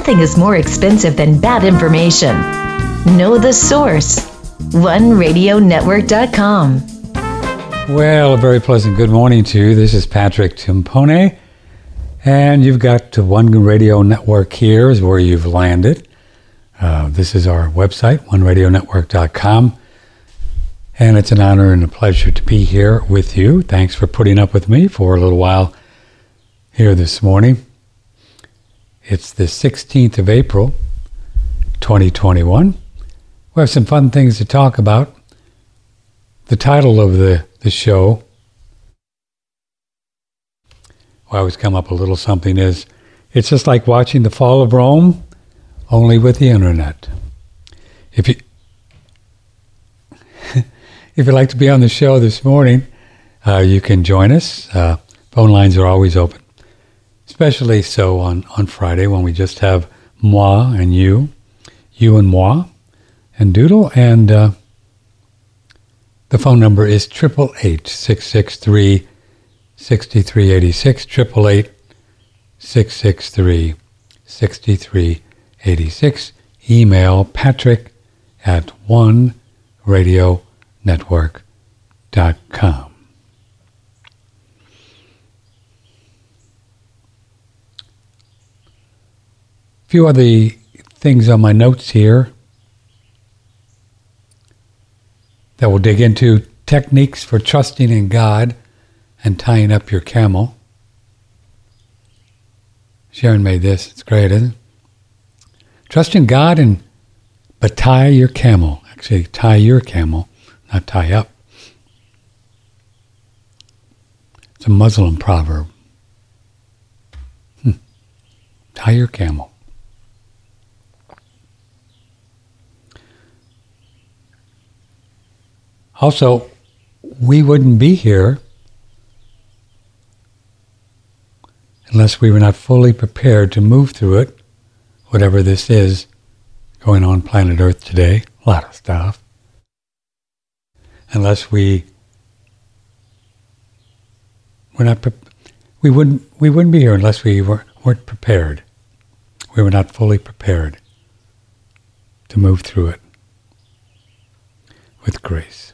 nothing is more expensive than bad information. Know the source. OneRadioNetwork.com. Well, a very pleasant good morning to you. This is Patrick Timpone, and you've got One Radio Network here is where you've landed. This is our website, OneRadioNetwork.com, and it's an honor and a pleasure to be here with you. Thanks for putting up with me for a little while here this morning. It's the 16th of April, 2021. We have some fun things to talk about. The title of the show, I always come up a little something, is it's just like watching the fall of Rome, only with the internet. If you'd like to be on the show this morning, you can join us. Phone lines are always open, especially so on Friday when we just have moi and you and moi and Doodle, and the phone number is 888-663-6386, 888-663-6386. Email patrick@oneradionetwork.com. A few other things on my notes here that will dig into: techniques for trusting in God and tying up your camel. Sharon made this. It's great, isn't it? Trust in God but tie your camel. Actually, tie your camel, not tie up. It's a Muslim proverb. Tie your camel. Also, we wouldn't be here unless we were not fully prepared to move through it, whatever this is going on planet Earth today. A lot of stuff. Unless we wouldn't be here unless we weren't prepared. We were not fully prepared to move through it with grace.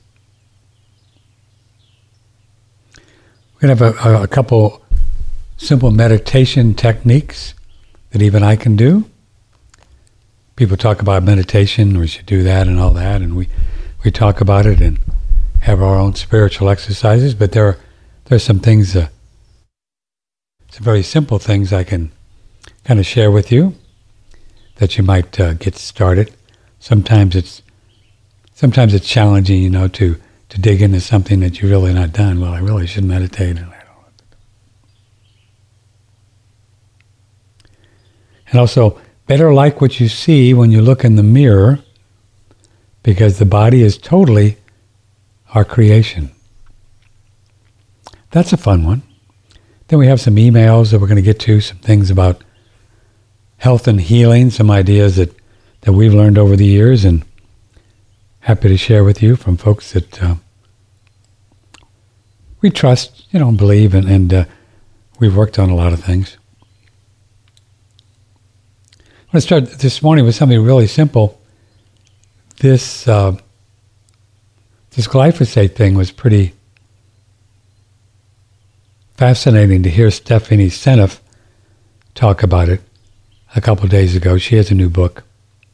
We're going to have a couple simple meditation techniques that even I can do. People talk about meditation, we should do that and all that, and we talk about it and have our own spiritual exercises, but there's some things, some very simple things I can kind of share with you that you might get started. Sometimes it's challenging, to dig into something that you've really not done. Well, I really should meditate. And also, better like what you see when you look in the mirror, because the body is totally our creation. That's a fun one. Then we have some emails that we're going to get to, some things about health and healing, some ideas that we've learned over the years, and happy to share with you from folks that we trust, believe, and we've worked on a lot of things. I'm going to start this morning with something really simple. This glyphosate thing was pretty fascinating to hear Stephanie Seneff talk about it a couple of days ago. She has a new book.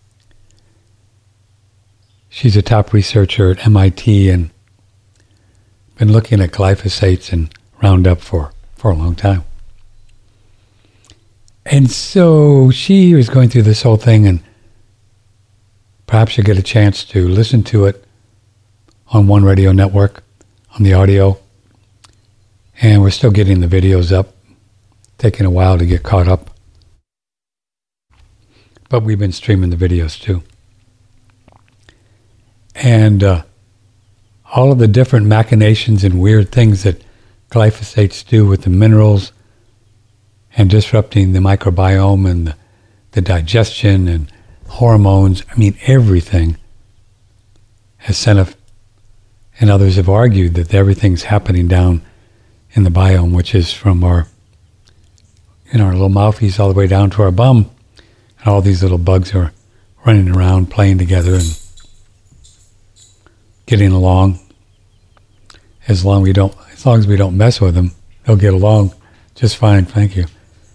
She's a top researcher at MIT and been looking at glyphosates and Roundup for a long time. And so she was going through this whole thing, and perhaps you'll get a chance to listen to it on One Radio Network, on the audio. And we're still getting the videos up, taking a while to get caught up. But we've been streaming the videos too. And all of the different machinations and weird things that glyphosates do with the minerals and disrupting the microbiome and the digestion and hormones. I mean, everything. As Seneff and others have argued, that everything's happening down in the biome, which is from our little mouthies all the way down to our bum. and all these little bugs are running around, playing together, and getting along. As long as we don't mess with them, they'll get along just fine. Thank you.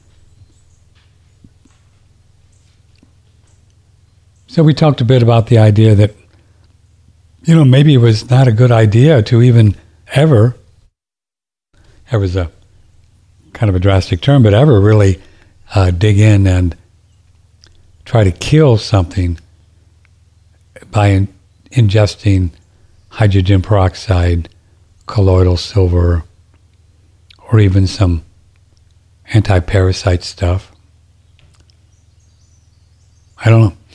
So we talked a bit about the idea that, maybe it was not a good idea to even ever is a kind of a drastic term, but ever really dig in and try to kill something by ingesting hydrogen peroxide, colloidal silver, or even some anti-parasite stuff. I don't know.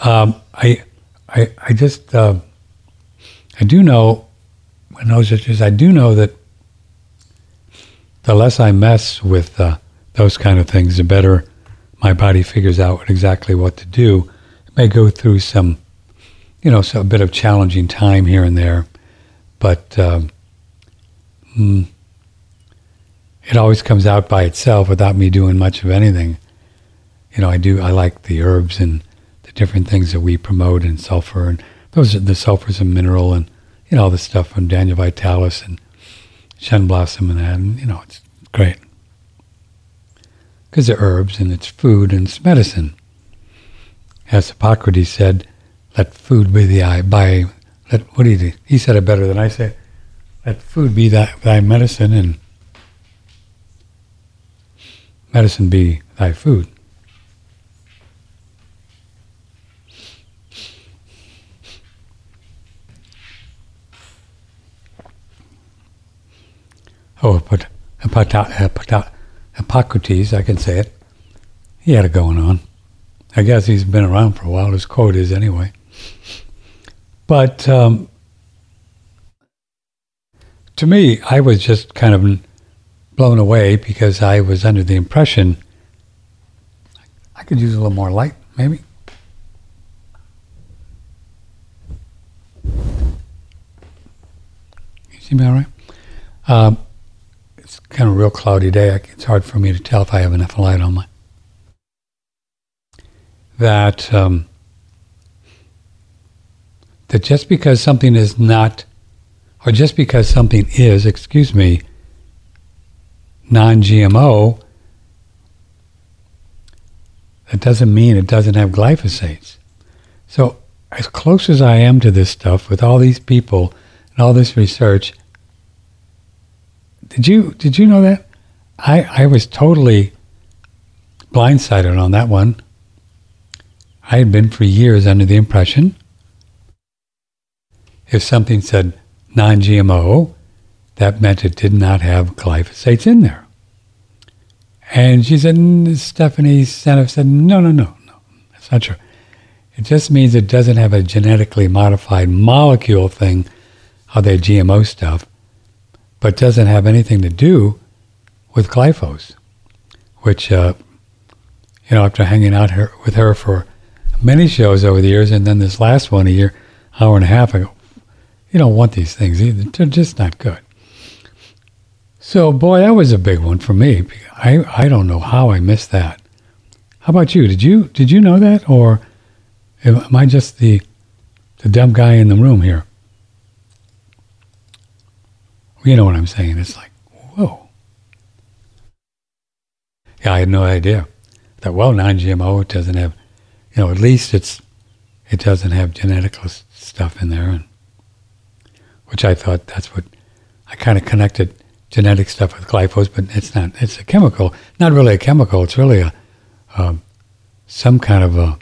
I do know, when those issues, I do know that the less I mess with those kind of things, the better my body figures out exactly what to do. It may go through some, a bit of challenging time here and there, but it always comes out by itself without me doing much of anything. I like the herbs and the different things that we promote, and sulfur, and the sulfur's a mineral, and all the stuff from Daniel Vitalis and Shen Blossom and that, and it's great. Because they're herbs, and it's food, and it's medicine. As Hippocrates said, let food be the eye, what did he do? He said it better than I said. Let food be thy medicine, and medicine be thy food. Oh, but Hippocrates, I can say it. He had it going on. I guess he's been around for a while. His quote is anyway. But to me, I was just kind of blown away because I was under the impression I could use a little more light, maybe. You see me all right? It's kind of a real cloudy day. It's hard for me to tell if I have enough light on my... That just because something is not, or just because something is, non-GMO, that doesn't mean it doesn't have glyphosates. So as close as I am to this stuff, with all these people and all this research, did you know that? I was totally blindsided on that one. I had been for years under the impression if something said non-GMO, that meant it did not have glyphosates in there. And she said, Stephanie Seneff said, no, that's not true. It just means it doesn't have a genetically modified molecule thing, how they GMO stuff, but doesn't have anything to do with glyphos, which, after hanging out with her for many shows over the years, and then this last one, hour and a half, I go, you don't want these things either. They're just not good. So, boy, that was a big one for me. I don't know how I missed that. How about you? Did you know that, or am I just the dumb guy in the room here? You know what I'm saying? It's like, whoa. Yeah, I had no idea. That, non-GMO, it doesn't have, at least it doesn't have genetic stuff in there, and which I thought that's what, I kind of connected genetic stuff with glyphos, but it's not. It's a chemical, not really a chemical. It's really some kind of a,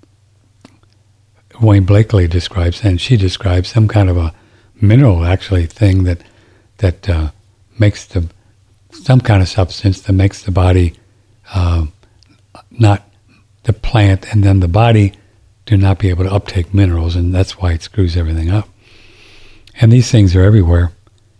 Wayne Blakely describes, and she describes some kind of a mineral, actually, thing that makes some kind of substance that makes the body, not the plant, and then the body do not be able to uptake minerals, and that's why it screws everything up. And these things are everywhere.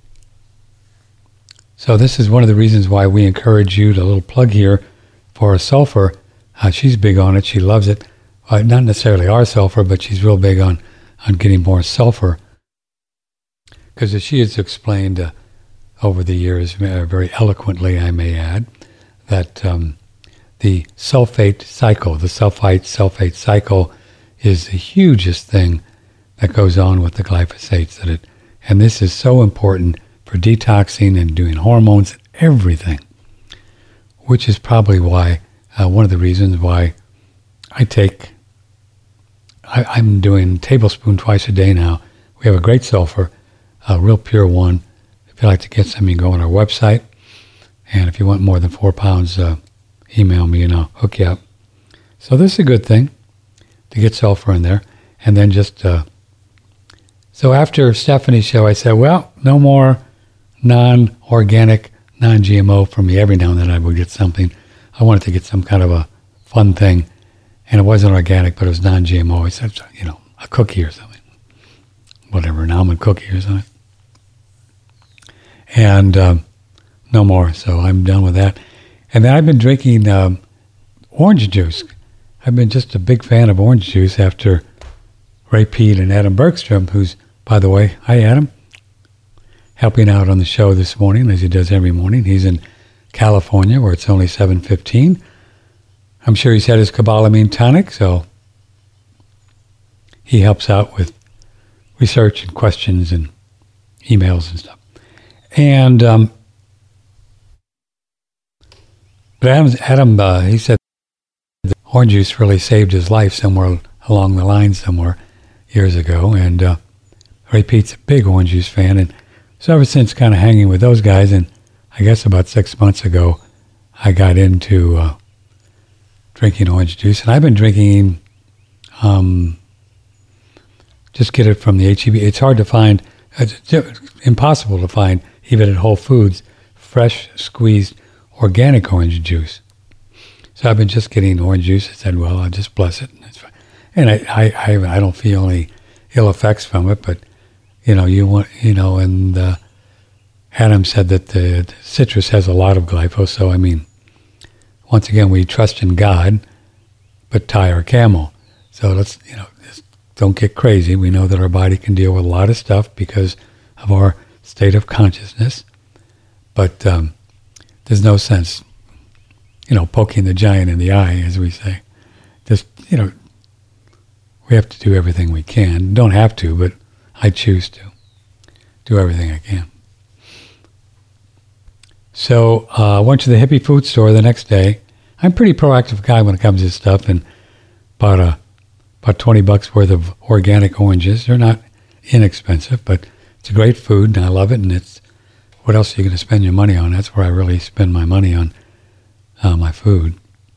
So this is one of the reasons why we encourage you, to little plug here, for a sulfur. She's big on it. She loves it. Not necessarily our sulfur, but she's real big on getting more sulfur. Because as she has explained over the years, very eloquently, I may add, that the sulfite sulfate cycle is the hugest thing that goes on with the glyphosates. And this is so important for detoxing and doing hormones and everything, which is probably why, one of the reasons why I'm doing a tablespoon twice a day now. We have a great sulfur, a real pure one. If you'd like to get some, you can go on our website. And if you want more than 4 pounds, email me and I'll hook you up. So this is a good thing to get sulfur in there. And then just, so after Stephanie's show, I said, well, no more non-organic, non-GMO for me. Every now and then I would get something. I wanted to get some kind of a fun thing. And it wasn't organic, but it was non-GMO. I said, a cookie or something. Whatever, an almond cookie or something. And no more. So I'm done with that. And then I've been drinking orange juice. I've been just a big fan of orange juice after Ray Pete and Adam Bergstrom, who's, by the way, hi Adam, helping out on the show this morning, as he does every morning. He's in California, where it's only 7:15. I'm sure he's had his Cobalamine tonic, so he helps out with research and questions and emails and stuff. And but Adam, he said that orange juice really saved his life somewhere along the line somewhere years ago. And Ray Pete's a big orange juice fan, and so ever since kind of hanging with those guys, and I guess about 6 months ago, I got into drinking orange juice, and I've been drinking, just get it from the H-E-B. It's hard to find, it's impossible to find, even at Whole Foods, fresh squeezed organic orange juice. So I've been just getting orange juice. I said, well, I'll just bless it. And it's fine. And I don't feel any ill effects from it, but, and Adam said that the citrus has a lot of glyphosate. So, I mean, once again, we trust in God, but tie our camel. So let's, just don't get crazy. We know that our body can deal with a lot of stuff because of our state of consciousness. But there's no sense, poking the giant in the eye, as we say. Just, we have to do everything we can. Don't have to, but I choose to do everything I can. So I went to the hippie food store the next day. I'm a pretty proactive guy when it comes to stuff, and bought about $20 worth of organic oranges. They're not inexpensive, but it's a great food, and I love it. And it's, what else are you going to spend your money on? That's where I really spend my money on my food.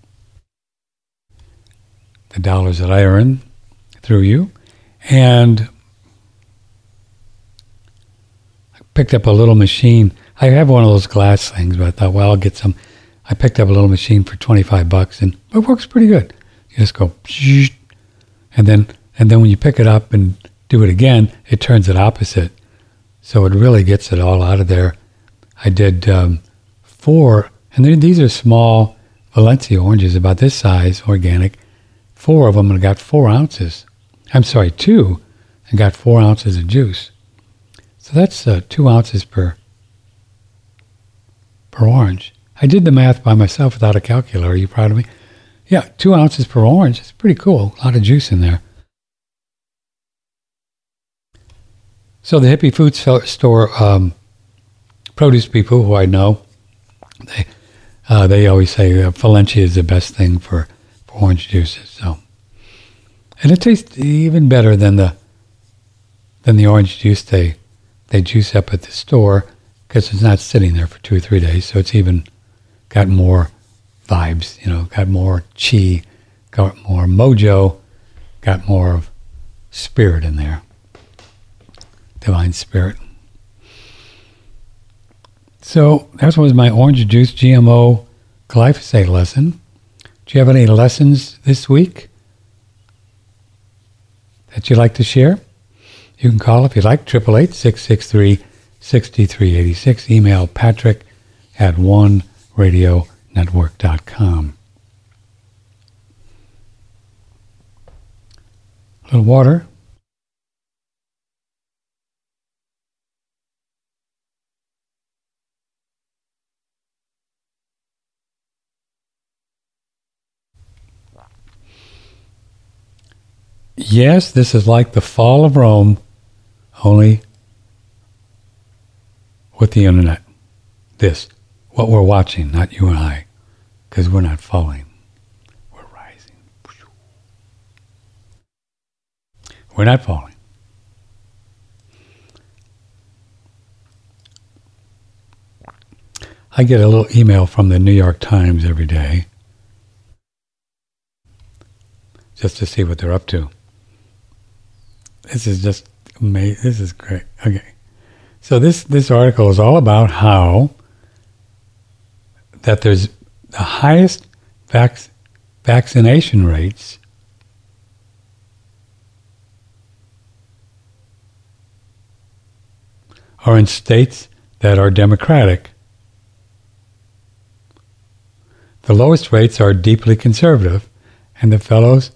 The dollars that I earn through you. And I picked up a little machine. I have one of those glass things, but I thought, well, I'll get some. I picked up a little machine for $25, and it works pretty good. You just go, and then when you pick it up and do it again, it turns it opposite. So it really gets it all out of there. I did 4, and these are small Valencia oranges, about this size, organic. 4 of them, and I got 4 ounces. I'm sorry, 2, and got 4 ounces of juice. So that's 2 ounces per orange. I did the math by myself without a calculator. Are you proud of me? Yeah, 2 ounces per orange. It's pretty cool. A lot of juice in there. So the hippie food store produce people who I know, they always say Valencia is the best thing for orange juices. So, and it tastes even better than the orange juice they juice up at the store, because it's not sitting there for 2 or 3 days. So it's even got more vibes, got more chi, got more mojo, got more of spirit in there. Divine spirit. So that was my orange juice GMO glyphosate lesson. Do you have any lessons this week that you'd like to share? You can call if you'd like, 888-663-6386. Email patrick@oneradionetwork.com. A little water. yes, this is like the fall of Rome, only with the internet. This, what we're watching, not you and I, because we're not falling. We're rising. We're not falling. I get a little email from the New York Times every day just to see what they're up to. This is just amazing. This is great. Okay. So this article is all about how that there's the highest vaccination rates are in states that are Democratic. The lowest rates are deeply conservative, and the fellows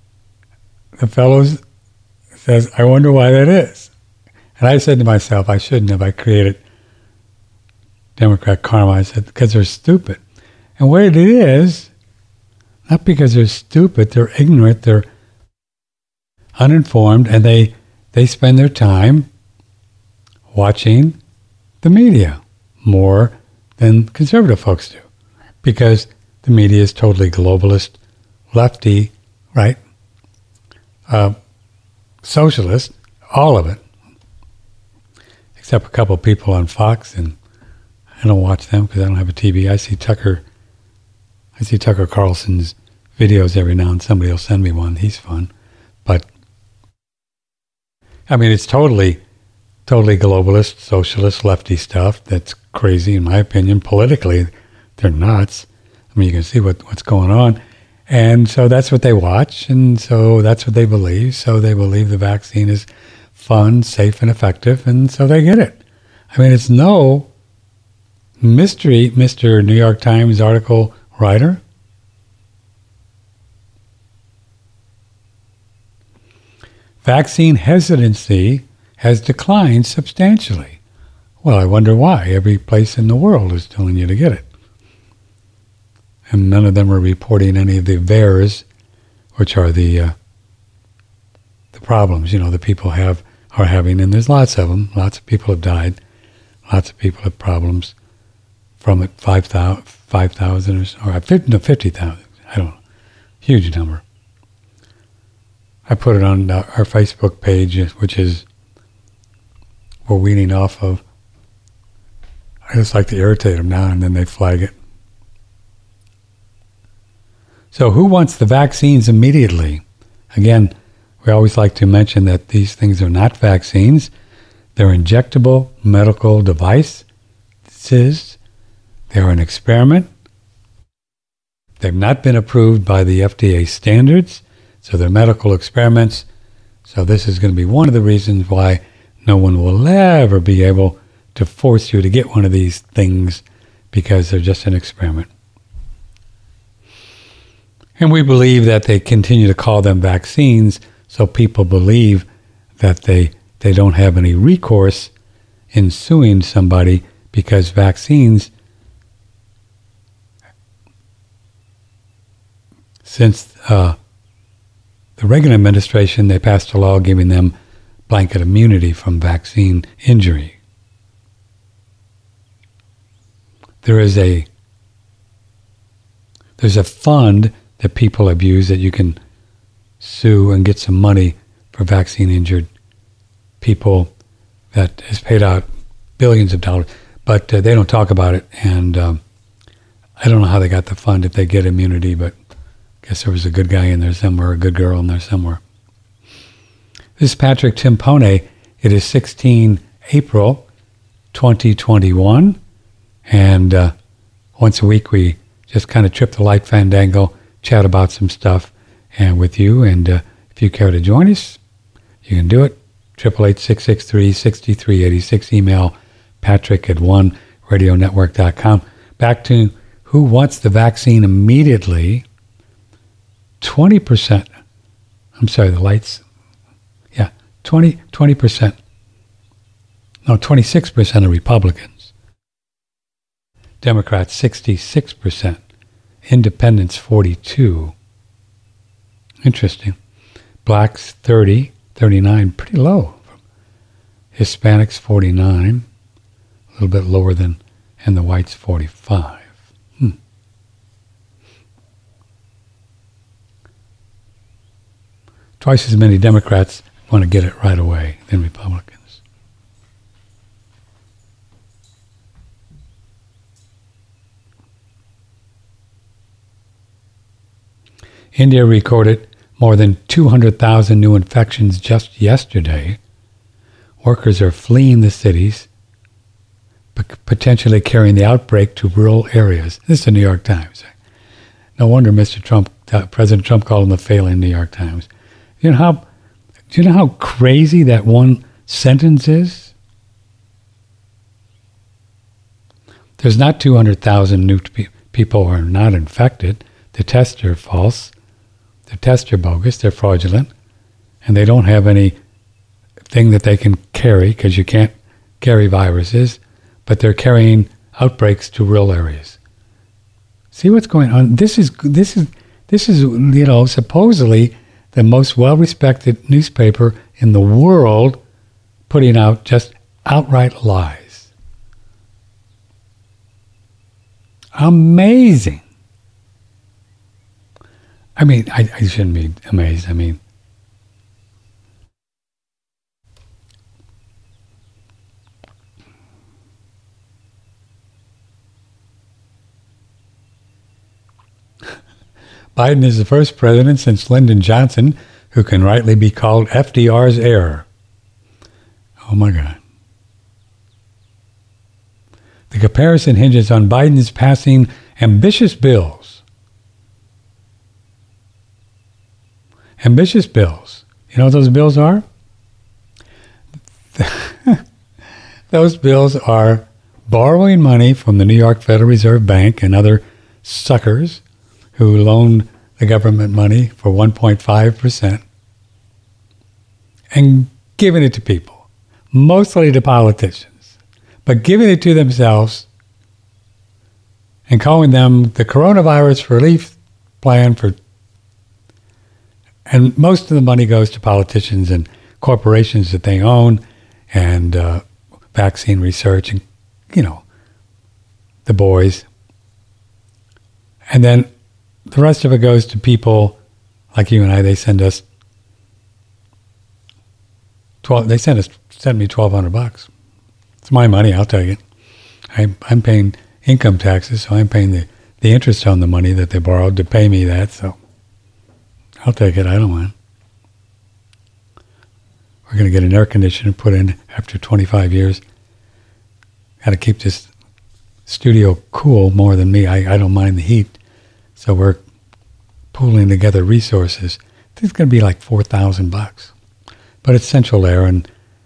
says, I wonder why that is. And I said to myself, I shouldn't have. I created Democrat karma. I said, because they're stupid. And what it is, not because they're stupid, they're ignorant, they're uninformed, and they spend their time watching the media more than conservative folks do. Because the media is totally globalist, lefty, right? Socialist, all of it. Except a couple of people on Fox, and I don't watch them because I don't have a TV. I see Tucker Carlson's videos every now and somebody will send me one. He's fun. But, I mean, it's totally globalist, socialist, lefty stuff that's crazy, in my opinion. Politically, they're nuts. I mean, you can see what's going on. And so that's what they watch, and so that's what they believe. So they believe the vaccine is fun, safe, and effective, and so they get it. I mean, it's no mystery, Mr. New York Times article writer. Vaccine hesitancy has declined substantially. Well, I wonder why. Every place in the world is telling you to get it. And none of them are reporting any of the VAERS, which are the problems, the people are having, and there's lots of them. Lots of people have died. Lots of people have problems from it, 5,000 or 50,000. I don't know. Huge number. I put it on our Facebook page, which is we're weaning off of. I just like to irritate them now, and then they flag it. So who wants the vaccines immediately? Again, we always like to mention that these things are not vaccines. They're injectable medical devices. They're an experiment. They've not been approved by the FDA standards, so they're medical experiments. So this is going to be one of the reasons why no one will ever be able to force you to get one of these things, because they're just an experiment. And we believe that they continue to call them vaccines so people believe that they don't have any recourse in suing somebody, because vaccines, since the Reagan administration, they passed a law giving them blanket immunity from vaccine injury. There's a fund that people have used that you can sue and get some money for vaccine injured people that has paid out billions of dollars, but they don't talk about it, and I don't know how they got the fund if they get immunity, but I guess there was a good guy in there somewhere, a good girl in there somewhere. This is Patrick Timpone. It is 16 April 2021, and once a week we just kind of trip the light fandango, chat about some stuff and with you, and if you care to join us, you can do it. 888-663-6386. Email patrick@oneradionetwork.com. Back to who wants the vaccine immediately. 20%. I'm sorry, the lights. Yeah, 20%. No, 26% of Republicans. Democrats, 66%. Independents, 42%. Interesting. Blacks 30, 39, pretty low. Hispanics 49, a little bit lower than, and the whites 45. Twice as many Democrats want to get it right away than Republicans. India recorded more than 200,000 new infections just yesterday. Workers are fleeing the cities, potentially carrying the outbreak to rural areas. This is the New York Times. No wonder President Trump called them the failing New York Times. Do you know how crazy that one sentence is? There's not 200,000 new people who are not infected. The tests are false. The tests are bogus. They're fraudulent. And they don't have any thing that they can carry, because you can't carry viruses, but they're carrying outbreaks to rural areas. See what's going on? This is supposedly the most well-respected newspaper in the world putting out just outright lies. Amazing. I mean, I shouldn't be amazed. I mean, Biden is the first president since Lyndon Johnson who can rightly be called FDR's heir. Oh my God. The comparison hinges on Biden's passing ambitious bills. Ambitious bills. You know what those bills are? Those bills are borrowing money from the New York Federal Reserve Bank and other suckers who loaned the government money for 1.5% and giving it to people, mostly to politicians, but giving it to themselves and calling them the coronavirus relief plan and most of the money goes to politicians and corporations that they own and vaccine research and, the boys. And then the rest of it goes to people like you and I. They send us sent me $1,200. It's my money. I'll take it. I'm paying income taxes, so I'm paying the interest on the money that they borrowed to pay me that. So I'll take it. I don't mind. We're going to get an air conditioner put in after 25 years. Got to keep this studio cool more than me. I don't mind the heat. So we're pooling together resources. I think it's going to be like $4,000. But it's central air, and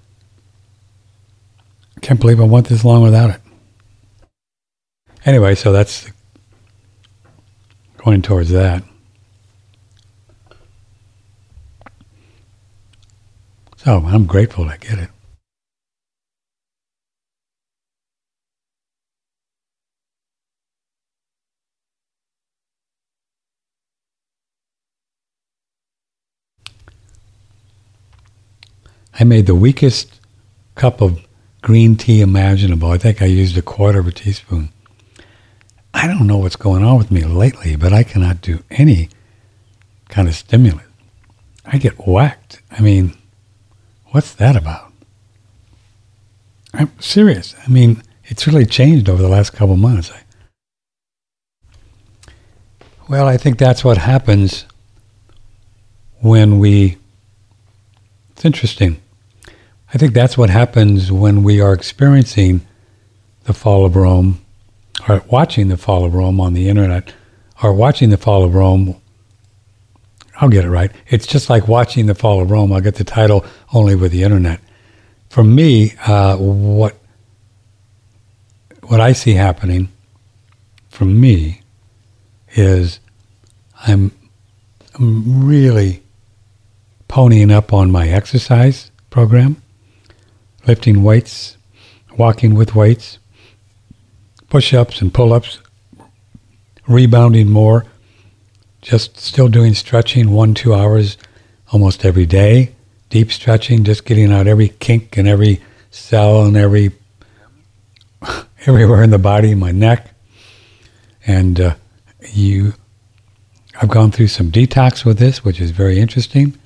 I can't believe I went this long without it. Anyway, so that's going towards that. So I'm grateful I get it. I made the weakest cup of green tea imaginable. I think I used 1/4 teaspoon. I don't know what's going on with me lately, but I cannot do any kind of stimulant. I get whacked. I mean, what's that about? I'm serious. I mean, it's really changed over the last couple months. Well, I think that's what happens when it's interesting. I think that's what happens when we are experiencing the fall of Rome, or watching the fall of Rome on the internet, or watching the fall of Rome. I'll get it right. It's just like watching the fall of Rome. I'll get the title only with the internet. For me, what I see happening for me is I'm really ponying up on my exercise program, lifting weights, walking with weights, push-ups and pull-ups, rebounding more, just still doing stretching 1-2 hours almost every day. Deep stretching, just getting out every kink and every cell and everywhere in the body, my neck. And I've gone through some detox with this, which is very interesting.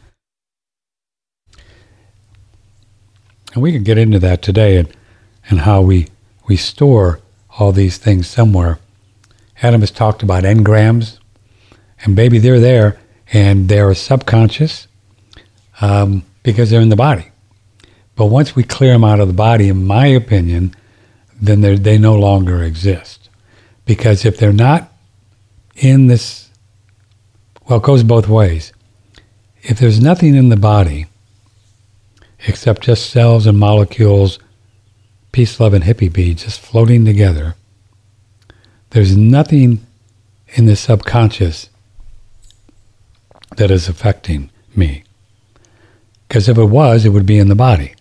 And we can get into that today and how we store all these things somewhere. Adam has talked about engrams, and baby, they're there, and they're subconscious because they're in the body. But once we clear them out of the body, in my opinion, then they no longer exist. Because if they're not in this, well, it goes both ways. If there's nothing in the body except just cells and molecules, peace, love, and hippie beads just floating together, there's nothing in the subconscious that is affecting me. Because if it was, it would be in the body.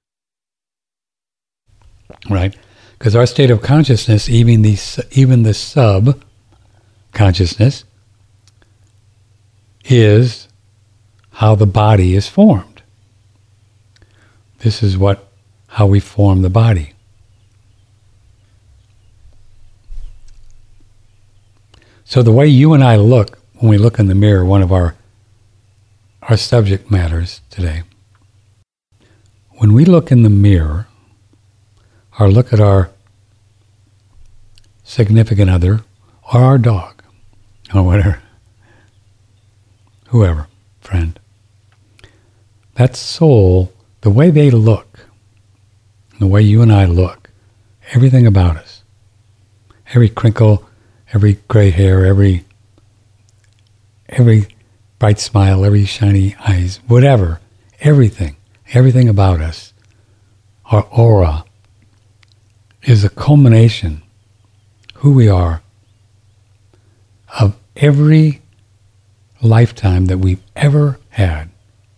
Right? Because our state of consciousness, even the sub-consciousness, is how the body is formed. This is how we form the body. So the way you and I look when we look in the mirror, one of our subject matters today. When we look in the mirror, or look at our significant other, or our dog, or whatever, whoever, friend, that soul, the way they look, the way you and I look, everything about us, every crinkle, every gray hair, every bright smile, every shiny eyes, whatever, everything about us, our aura, is a culmination, who we are, of every lifetime that we've ever had.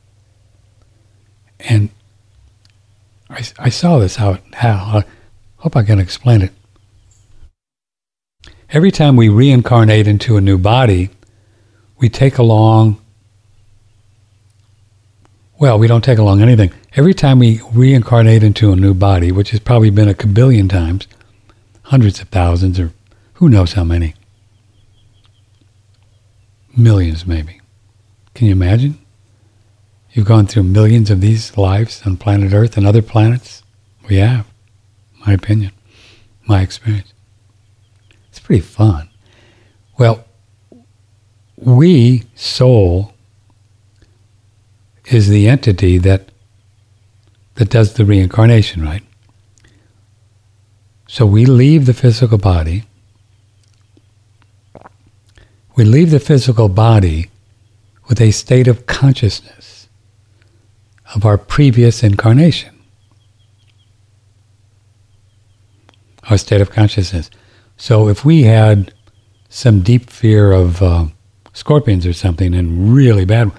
And I saw this how I hope I can explain it. Every time we reincarnate into a new body, we take along, well, we don't take along anything. Every time we reincarnate into a new body, which has probably been a kabillion times, hundreds of thousands, or who knows how many, millions maybe. Can you imagine? You've gone through millions of these lives on planet Earth and other planets? We have, my opinion, my experience. It's pretty fun. Well, we, soul, is the entity that does the reincarnation, right? So we leave the physical body. We leave the physical body with a state of consciousness of our previous incarnation. Our state of consciousness. So if we had some deep fear of scorpions or something, and really bad,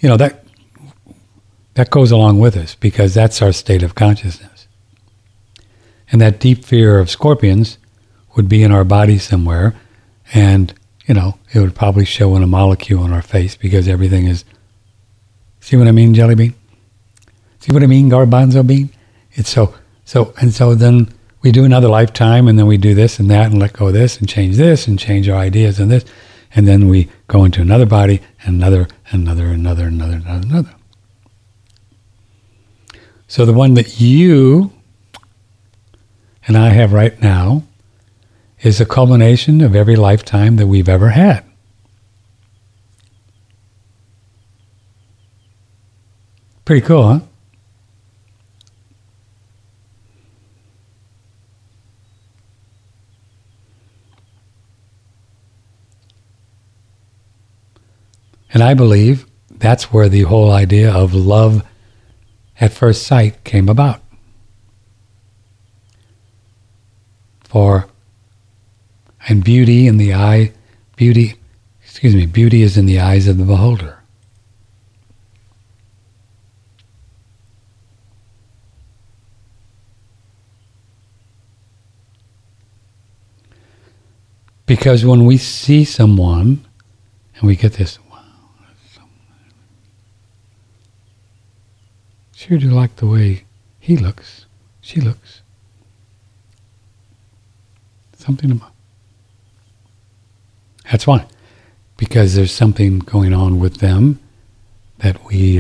that goes along with us, because that's our state of consciousness. And that deep fear of scorpions would be in our body somewhere, and it would probably show in a molecule on our face, because everything is, see what I mean, jelly bean? See what I mean, garbanzo bean? It's so then we do another lifetime, and then we do this and that, and let go of this, and change our ideas and this, and then we go into another body, and another. So the one that you and I have right now is a culmination of every lifetime that we've ever had. Pretty cool, huh? And I believe that's where the whole idea of love at first sight came about. And beauty is in the eyes of the beholder. Because when we see someone and we get this, wow, sure do like the way he looks, she looks. Something about. That's why. Because there's something going on with them that we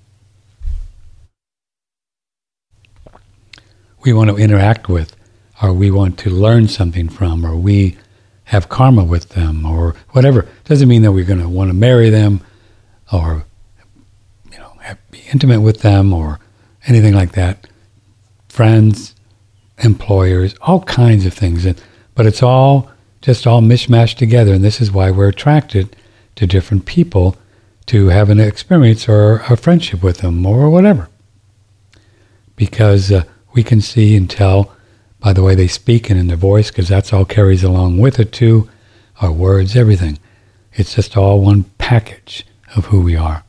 want to interact with, or we want to learn something from, or we have karma with them, or whatever. Doesn't mean that we're going to want to marry them, or be intimate with them, or anything like that. Friends, employers, all kinds of things. But it's all just all mishmashed together, and this is why we're attracted to different people, to have an experience or a friendship with them, or whatever. Because we can see and tell by the way they speak and in their voice, because that's all carries along with it too, our words, everything. It's just all one package of who we are.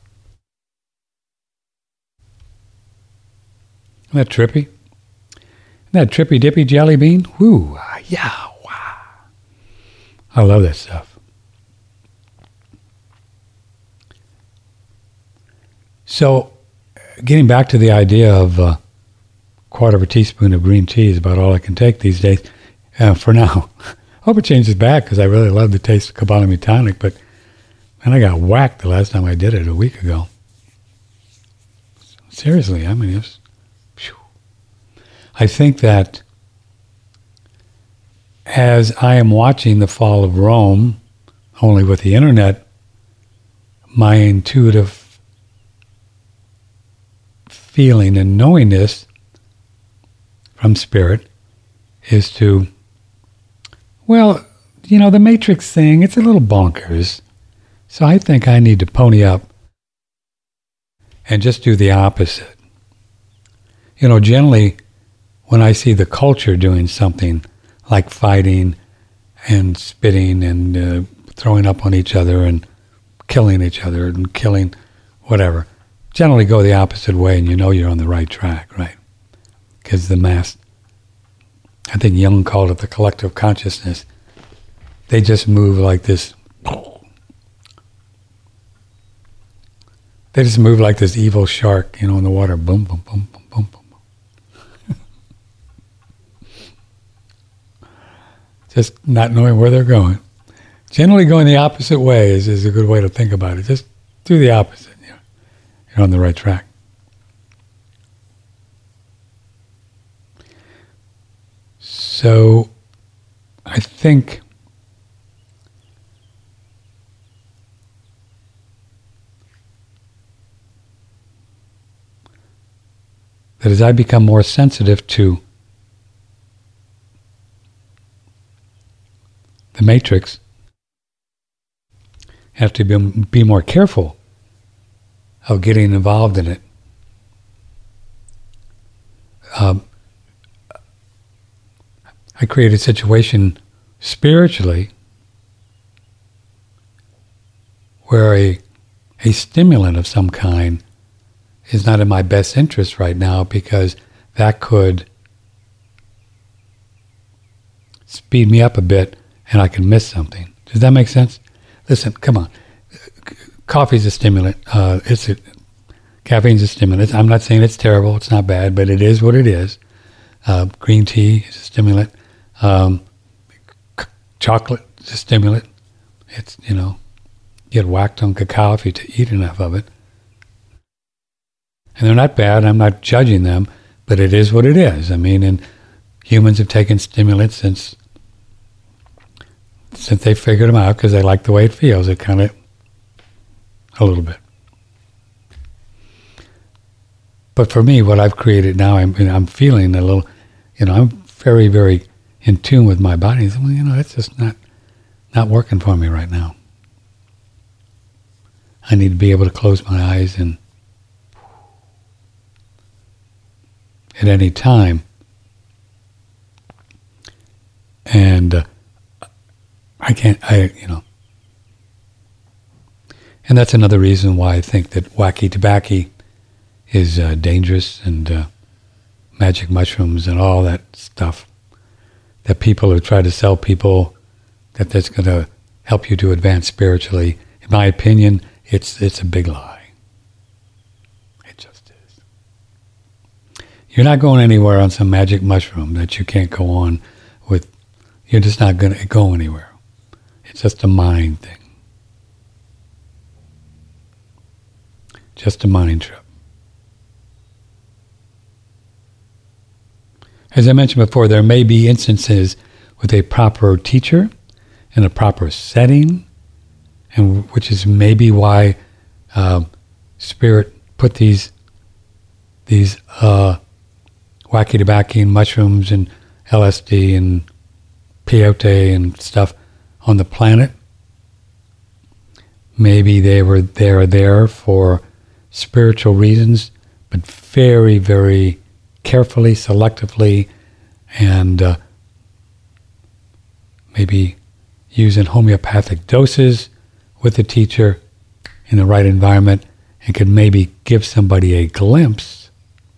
Isn't that trippy? Isn't that trippy dippy jelly bean? Woo, yeah, wow. I love that stuff. So, getting back to the idea of quarter of a teaspoon of green tea is about all I can take these days for now. Hope it changes back, because I really love the taste of Kabbalah tonic, but man, I got whacked the last time I did it a week ago. Seriously, I mean, it's... I think that as I am watching the fall of Rome, only with the internet, my intuitive feeling and knowing this from Spirit is to, well, the Matrix thing, it's a little bonkers. So I think I need to pony up and just do the opposite. Generally, when I see the culture doing something like fighting and spitting and throwing up on each other and killing each other and killing whatever, generally go the opposite way, and you're on the right track, right? Because the mass, I think Jung called it the collective consciousness, they just move like this. They just move like this evil shark, in the water. Boom, boom, boom, boom, boom, boom. Just not knowing where they're going. Generally going the opposite way is a good way to think about it. Just do the opposite. You're on the right track. So I think that as I become more sensitive to the Matrix, I have to be more careful of getting involved in it. I create a situation spiritually where a stimulant of some kind is not in my best interest right now, because that could speed me up a bit and I can miss something. Does that make sense? Listen, come on. Coffee's a stimulant. Caffeine's a stimulant. I'm not saying it's terrible. It's not bad, but it is what it is. Green tea is a stimulant. Chocolate is a stimulant. It's, get whacked on cacao if you eat enough of it. And they're not bad. I'm not judging them, but it is what it is. I mean, and humans have taken stimulants since they figured them out, because they like the way it feels. It kind of, a little bit. But for me, what I've created now, I'm feeling a little, I'm very, very in tune with my body. Well, that's just not working for me right now. I need to be able to close my eyes and at any time. And I can't, and that's another reason why I think that wacky tobacco is dangerous, and magic mushrooms and all that stuff that people have tried to sell people that that's going to help you to advance spiritually. In my opinion, it's a big lie. It just is. You're not going anywhere on some magic mushroom that you can't go on with. You're just not going to go anywhere. It's just a mind thing. Just a mind trip. As I mentioned before, there may be instances with a proper teacher in a proper setting, and which is maybe why Spirit put these wacky tobacco mushrooms and LSD and peyote and stuff on the planet. Maybe they were there for spiritual reasons, but very, very carefully, selectively, and maybe using homeopathic doses with the teacher in the right environment, and could maybe give somebody a glimpse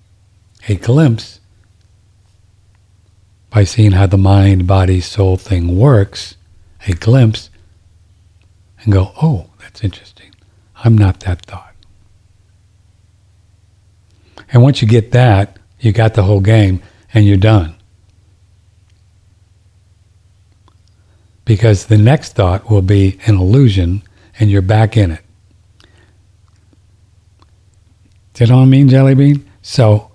by seeing how the mind, body, soul thing works, a glimpse, and go, oh, that's interesting. I'm not that thought. And once you get that, you got the whole game, and you're done. Because the next thought will be an illusion, and you're back in it. Do you know what I mean, Jelly Bean? So,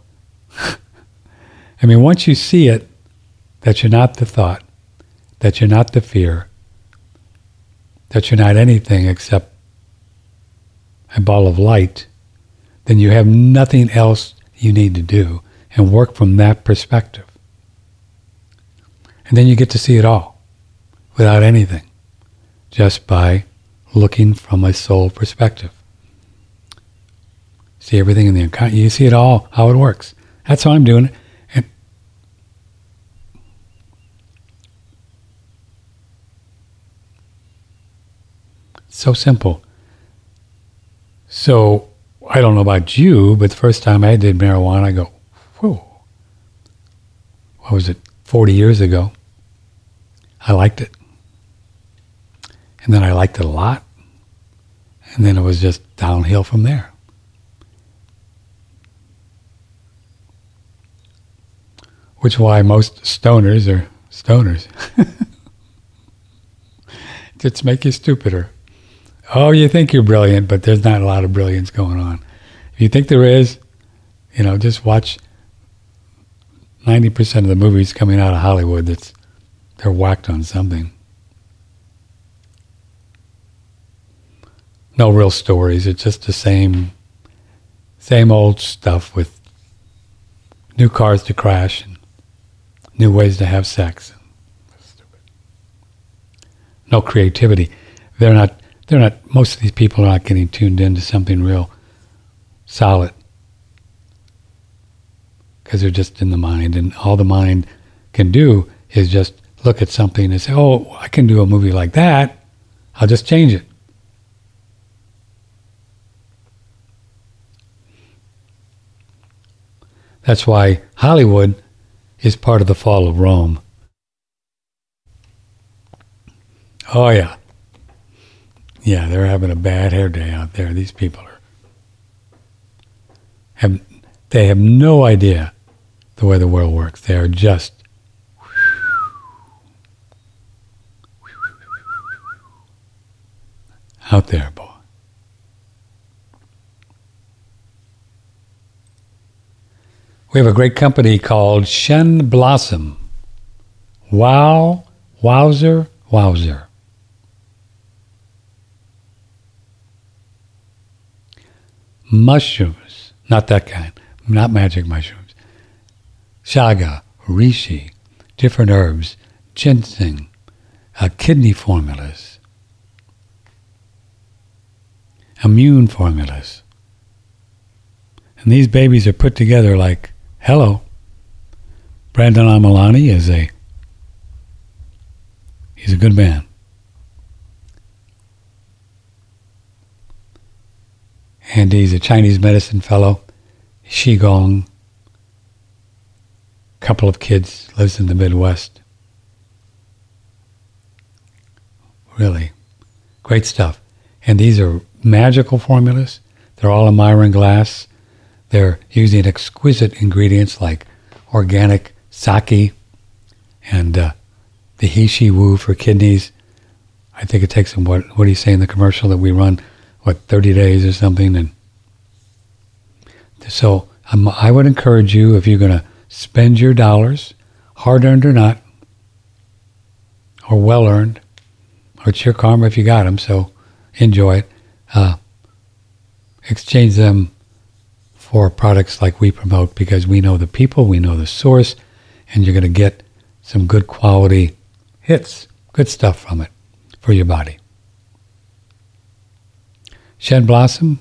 I mean, once you see it, that you're not the thought, that you're not the fear, that you're not anything except a ball of light, then you have nothing else you need to do, and work from that perspective. And then you get to see it all without anything, just by looking from a soul perspective. See everything in the account. You see it all, how it works. That's how I'm doing it. And so simple. So I don't know about you, but the first time I did marijuana, I go, whoa. What was it, 40 years ago? I liked it. And then I liked it a lot. And then it was just downhill from there. Which is why most stoners are stoners. Just make you stupider. Oh, you think you're brilliant, but there's not a lot of brilliance going on. If you think there is, just watch 90% of the movies coming out of Hollywood they're whacked on something. No real stories. It's just the same old stuff with new cars to crash and new ways to have sex. No creativity. They're not, most of these people are not getting tuned into something real solid. Because they're just in the mind, and all the mind can do is just look at something and say, oh, I can do a movie like that. I'll just change it. That's why Hollywood is part of the fall of Rome. Oh, yeah. Yeah, they're having a bad hair day out there. These people they have no idea the way the world works. They are just out there, boy. We have a great company called Shen Blossom. Wow, wowzer, wowzer. Mushrooms, not that kind, not magic mushrooms. Chaga, reishi, different herbs, ginseng, kidney formulas, immune formulas. And these babies are put together like, hello. Brandon Amalani he's a good man. And he's a Chinese medicine fellow, Qigong, couple of kids, lives in the Midwest. Really, great stuff. And these are magical formulas. They're all in Myron glass. They're using exquisite ingredients like organic sake and the He Wu for kidneys. I think it takes them, what do you say in the commercial that we run, 30 days or something? And so I would encourage you, if you're going to spend your dollars, hard-earned or not, or well-earned, or it's your karma if you got them, so enjoy it. Exchange them for products like we promote, because we know the people, we know the source, and you're going to get some good quality hits, good stuff from it for your body. Shed Blossom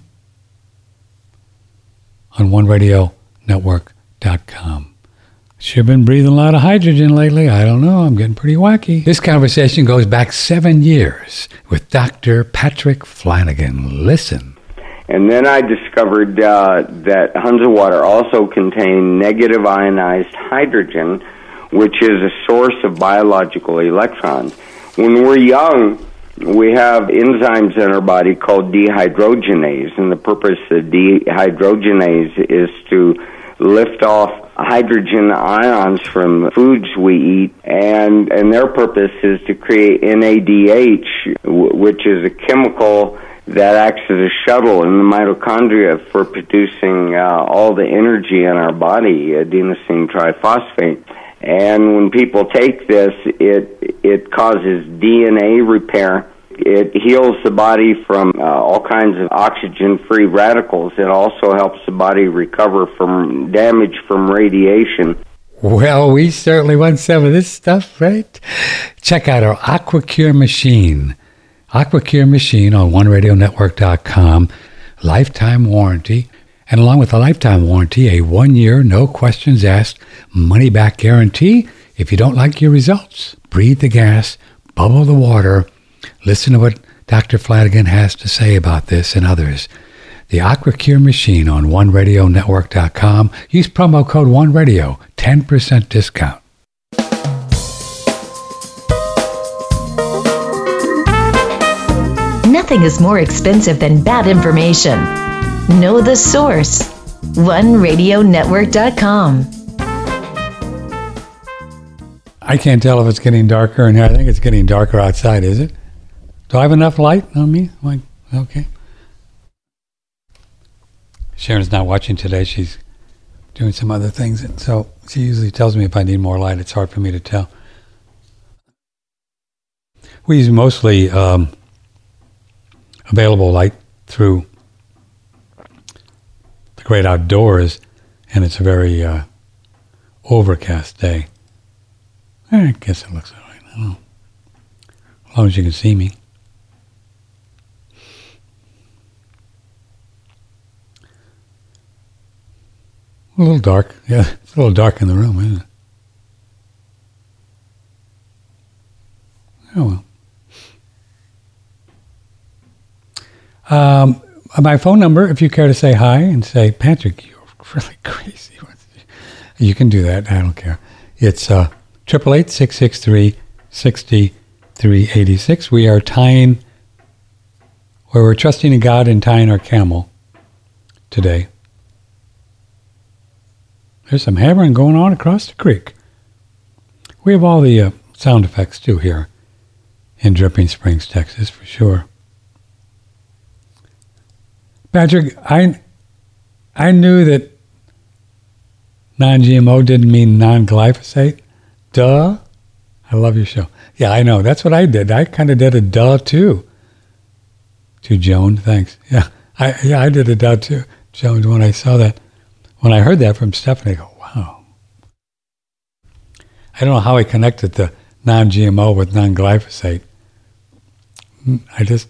on OneRadioNetwork.com. Sure been breathing a lot of hydrogen lately. I don't know. I'm getting pretty wacky. This conversation goes back 7 years with Dr. Patrick Flanagan. Listen. And then I discovered that Hunza water also contained negative ionized hydrogen, which is a source of biological electrons. When we're young, we have enzymes in our body called dehydrogenase, and the purpose of dehydrogenase is to lift off hydrogen ions from foods we eat, and their purpose is to create NADH, which is a chemical that acts as a shuttle in the mitochondria for producing all the energy in our body, adenosine triphosphate. And when people take this, it causes DNA repair. It heals the body from all kinds of oxygen-free radicals. It also helps the body recover from damage from radiation. Well, we certainly want some of this stuff, right? Check out our AquaCure machine. AquaCure machine on OneRadioNetwork.com. Lifetime warranty. And along with a lifetime warranty, a 1-year, no questions asked, money-back guarantee. If you don't like your results, breathe the gas, bubble the water. Listen to what Dr. Flanagan has to say about this and others. The AquaCure machine on OneRadioNetwork.com. Use promo code OneRadio, 10% discount. Nothing is more expensive than bad information. Know the source. OneRadioNetwork.com. I can't tell if it's getting darker in here. I think it's getting darker outside, is it? Do I have enough light on me? Okay. Sharon's not watching today. She's doing some other things. And so she usually tells me if I need more light. It's hard for me to tell. We use mostly available light through the great outdoors, and it's a very overcast day. I guess it looks all right. I don't know. As long as you can see me. A little dark. Yeah, it's a little dark in the room, isn't it? Oh, well. My phone number, if you care to say hi and say, Patrick, you're really crazy. You can do that. I don't care. It's 888-663-6386. We are tying, where we're trusting in God and tying our camel today. There's some hammering going on across the creek. We have all the sound effects too here in Dripping Springs, Texas, for sure. Patrick, I knew that non-GMO didn't mean non-glyphosate. Duh. I love your show. Yeah, I know. That's what I did. I kind of did a duh too. To Joan, thanks. Yeah, I did a duh too, Joan, when I saw that. When I heard that from Stephanie, I go, wow. I don't know how I connected the non-GMO with non-glyphosate. I just...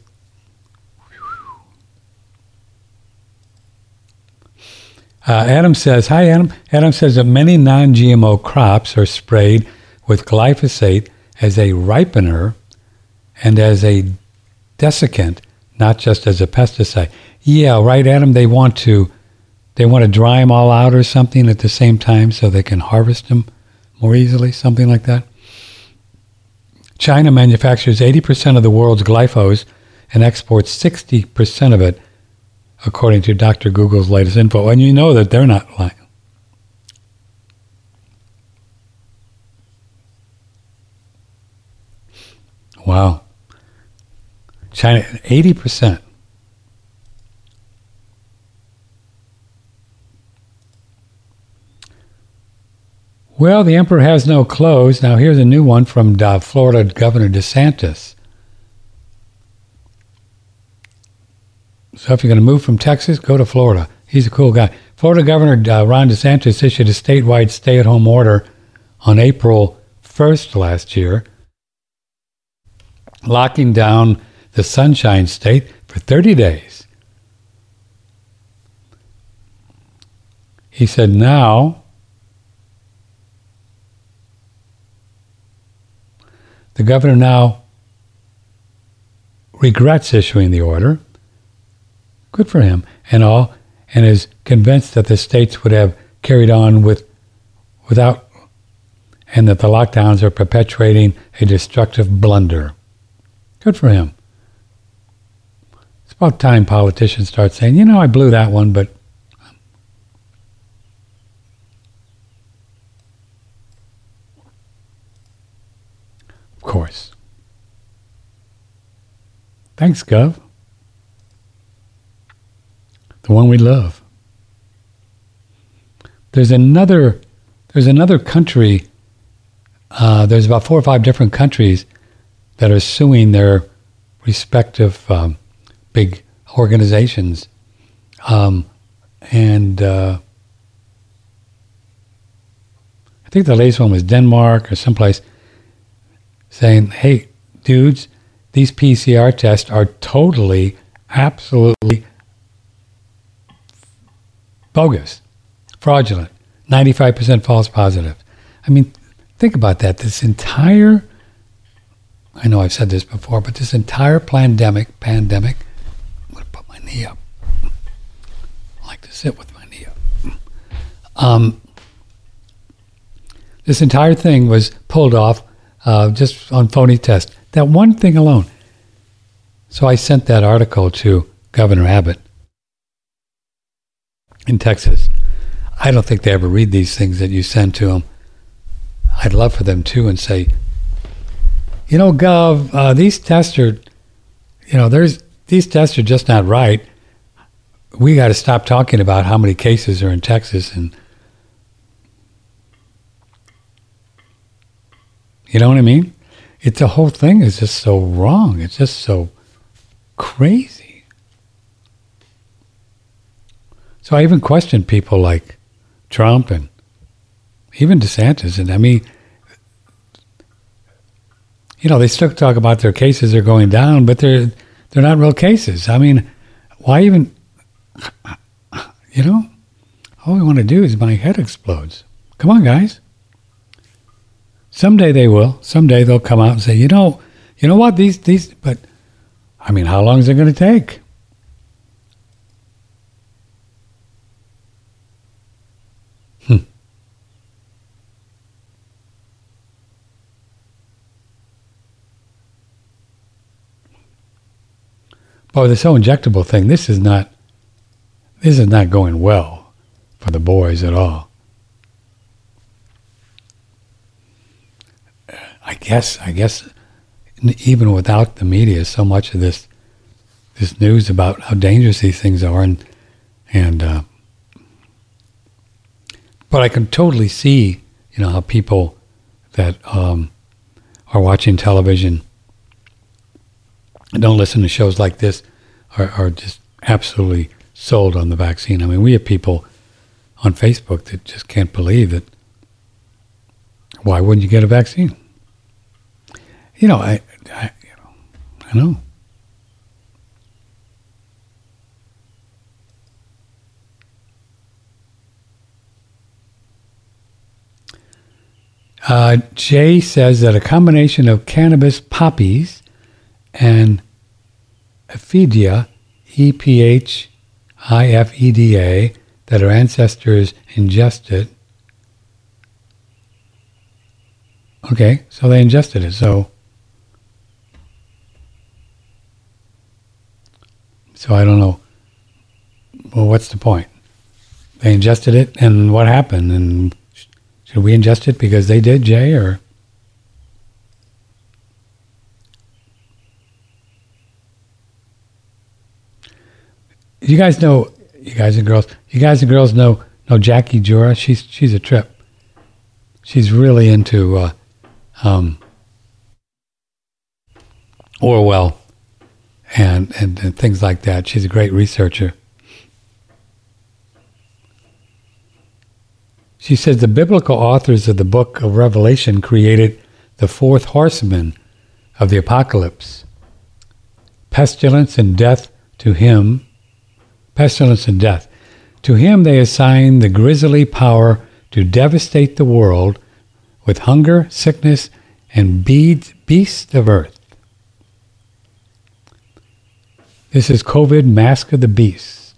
Adam says, hi Adam. Adam says that many non-GMO crops are sprayed with glyphosate as a ripener and as a desiccant, not just as a pesticide. Yeah, right, Adam. They want to dry them all out or something at the same time so they can harvest them more easily, something like that. China manufactures 80% of the world's glyphosate and exports 60% of it according to Dr. Google's latest info. And you know that they're not lying. Wow. China, 80%. Well, the emperor has no clothes. Now, here's a new one from Florida Governor DeSantis. So if you're going to move from Texas, go to Florida. He's a cool guy. Florida Governor Ron DeSantis issued a statewide stay-at-home order on April 1st last year, locking down the Sunshine State for 30 days. He said now the governor now regrets issuing the order. Good for him and all, and is convinced that the states would have carried on without, and that the lockdowns are perpetuating a destructive blunder. Good for him. It's about time politicians start saying, you know, I blew that one, but of course. Thanks, Gov. The one we love. There's another country, there's about 4 or 5 different countries that are suing their respective big organizations. I think the latest one was Denmark or someplace, saying, hey, dudes, these PCR tests are totally, absolutely bogus, fraudulent, 95% false positive. I mean, think about that. This entire, I know I've said this before, but this entire pandemic, I'm going to put my knee up. I like to sit with my knee up. This entire thing was pulled off just on phony tests. That one thing alone. So I sent that article to Governor Abbott in Texas. I don't think they ever read these things that you send to them. I'd love for them to and say, you know, Gov, these tests are, these tests are just not right. We got to stop talking about how many cases are in Texas, and you know what I mean? The whole thing is just so wrong. It's just so crazy. So I even questioned people like Trump and even DeSantis. And I mean, they still talk about their cases are going down, but they're not real cases. I mean, why even, all we want to do is my head explodes. Come on, guys. Someday they will. Someday they'll come out and say, you know what, these, but I mean, how long is it going to take? But this whole injectable thing, this is not going well for the boys at all. I guess even without the media, so much of this news about how dangerous these things are, and but I can totally see, how people that are watching television and don't listen to shows like this are just absolutely sold on the vaccine. I mean, we have people on Facebook that just can't believe that. Why wouldn't you get a vaccine? I know. Jay says that a combination of cannabis poppies and ephedra, EPHIFEDA, that our ancestors ingested. Okay, so they ingested it. So I don't know. well, what's the point? They ingested it, and what happened? And should we ingest it because they did, Jay, or? You guys and girls know Jackie Jura. She's a trip. She's really into Orwell and things like that. She's a great researcher. She says the biblical authors of the book of Revelation created the fourth horseman of the apocalypse. Pestilence and death. To him they assign the grisly power to devastate the world with hunger, sickness, and beasts of earth. This is COVID, Mask of the Beast.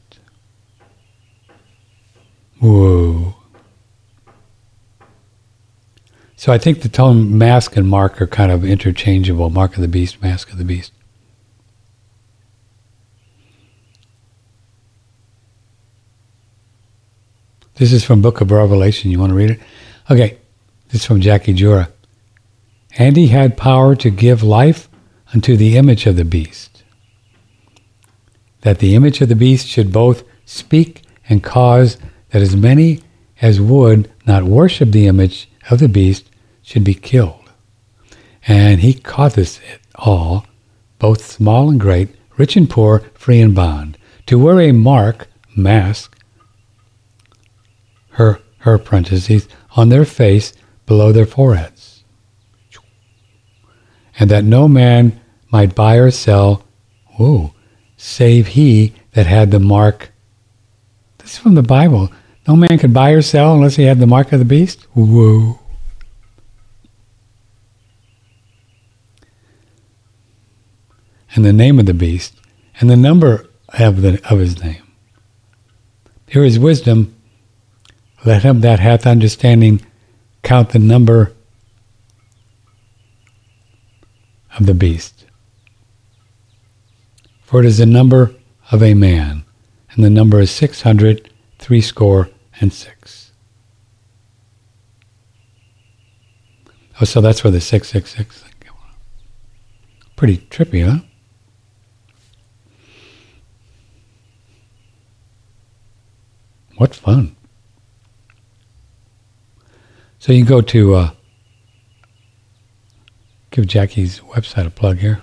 Whoa. So I think the term mask and mark are kind of interchangeable. Mark of the Beast, Mask of the Beast. This is from Book of Revelation. You want to read it? Okay. This is from Jackie Jura. And he had power to give life unto the image of the beast, that the image of the beast should both speak and cause that as many as would not worship the image of the beast should be killed. And he causeth it all, both small and great, rich and poor, free and bond, to wear a mark, mask, her parentheses, on their face below their foreheads, and that no man might buy or sell, save he that had the mark. This is from the Bible. No man could buy or sell unless he had the mark of the beast. Whoa. And the name of the beast, and the number of his name. Here is wisdom. Let him that hath understanding count the number of the beast. For it is the number of a man, and the number is 666. Oh, so that's where the 666 thing came from. Pretty trippy, huh? What fun. So you go to, give Jackie's website a plug here.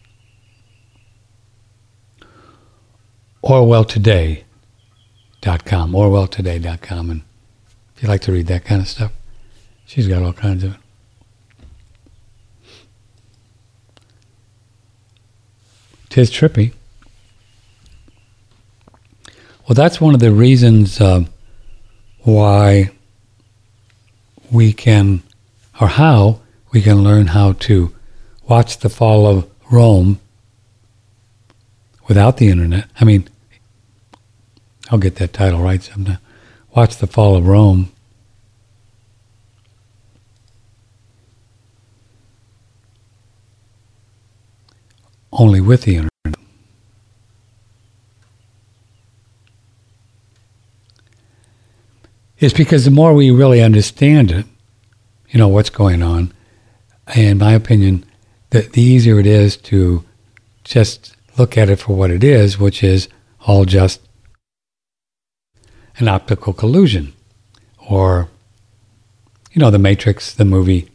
orwelltoday.com, and if you like to read that kind of stuff, she's got all kinds of it. Tis trippy. Well, that's one of the reasons why we can, or how we can learn how to watch the fall of Rome without the internet. I mean, I'll get that title right sometime. Watch the fall of Rome only with the internet. It's because the more we really understand it, what's going on, in my opinion, the easier it is to just look at it for what it is, which is all just an optical collusion. Or, The Matrix, the movie,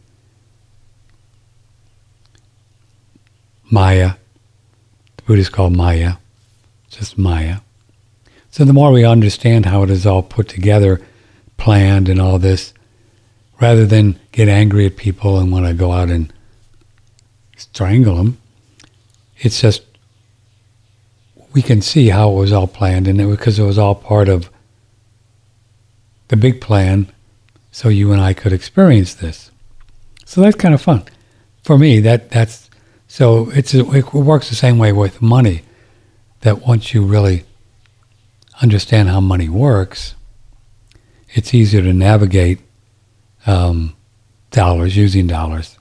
Maya. The Buddhists call Maya, just Maya. So the more we understand how it is all put together, planned and all this, rather than get angry at people and want to go out and strangle them, it's just we can see how it was all planned, and because it was all part of the big plan, so you and I could experience this. So that's kind of fun for me. That's so it works the same way with money. That once you really understand how money works, it's easier to navigate dollars, using dollars.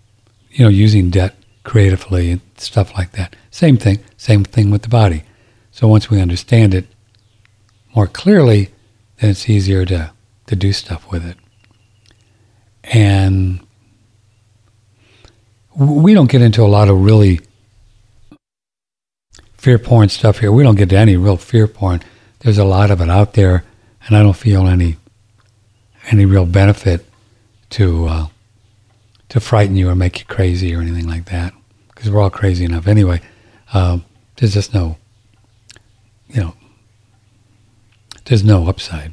Using debt creatively and stuff like that. Same thing with the body. So once we understand it more clearly, then it's easier to do stuff with it. And we don't get into a lot of really fear porn stuff here. We don't get to any real fear porn. There's a lot of it out there, and I don't feel any real benefit to frighten you or make you crazy or anything like that, because we're all crazy enough anyway. There's just no, there's no upside.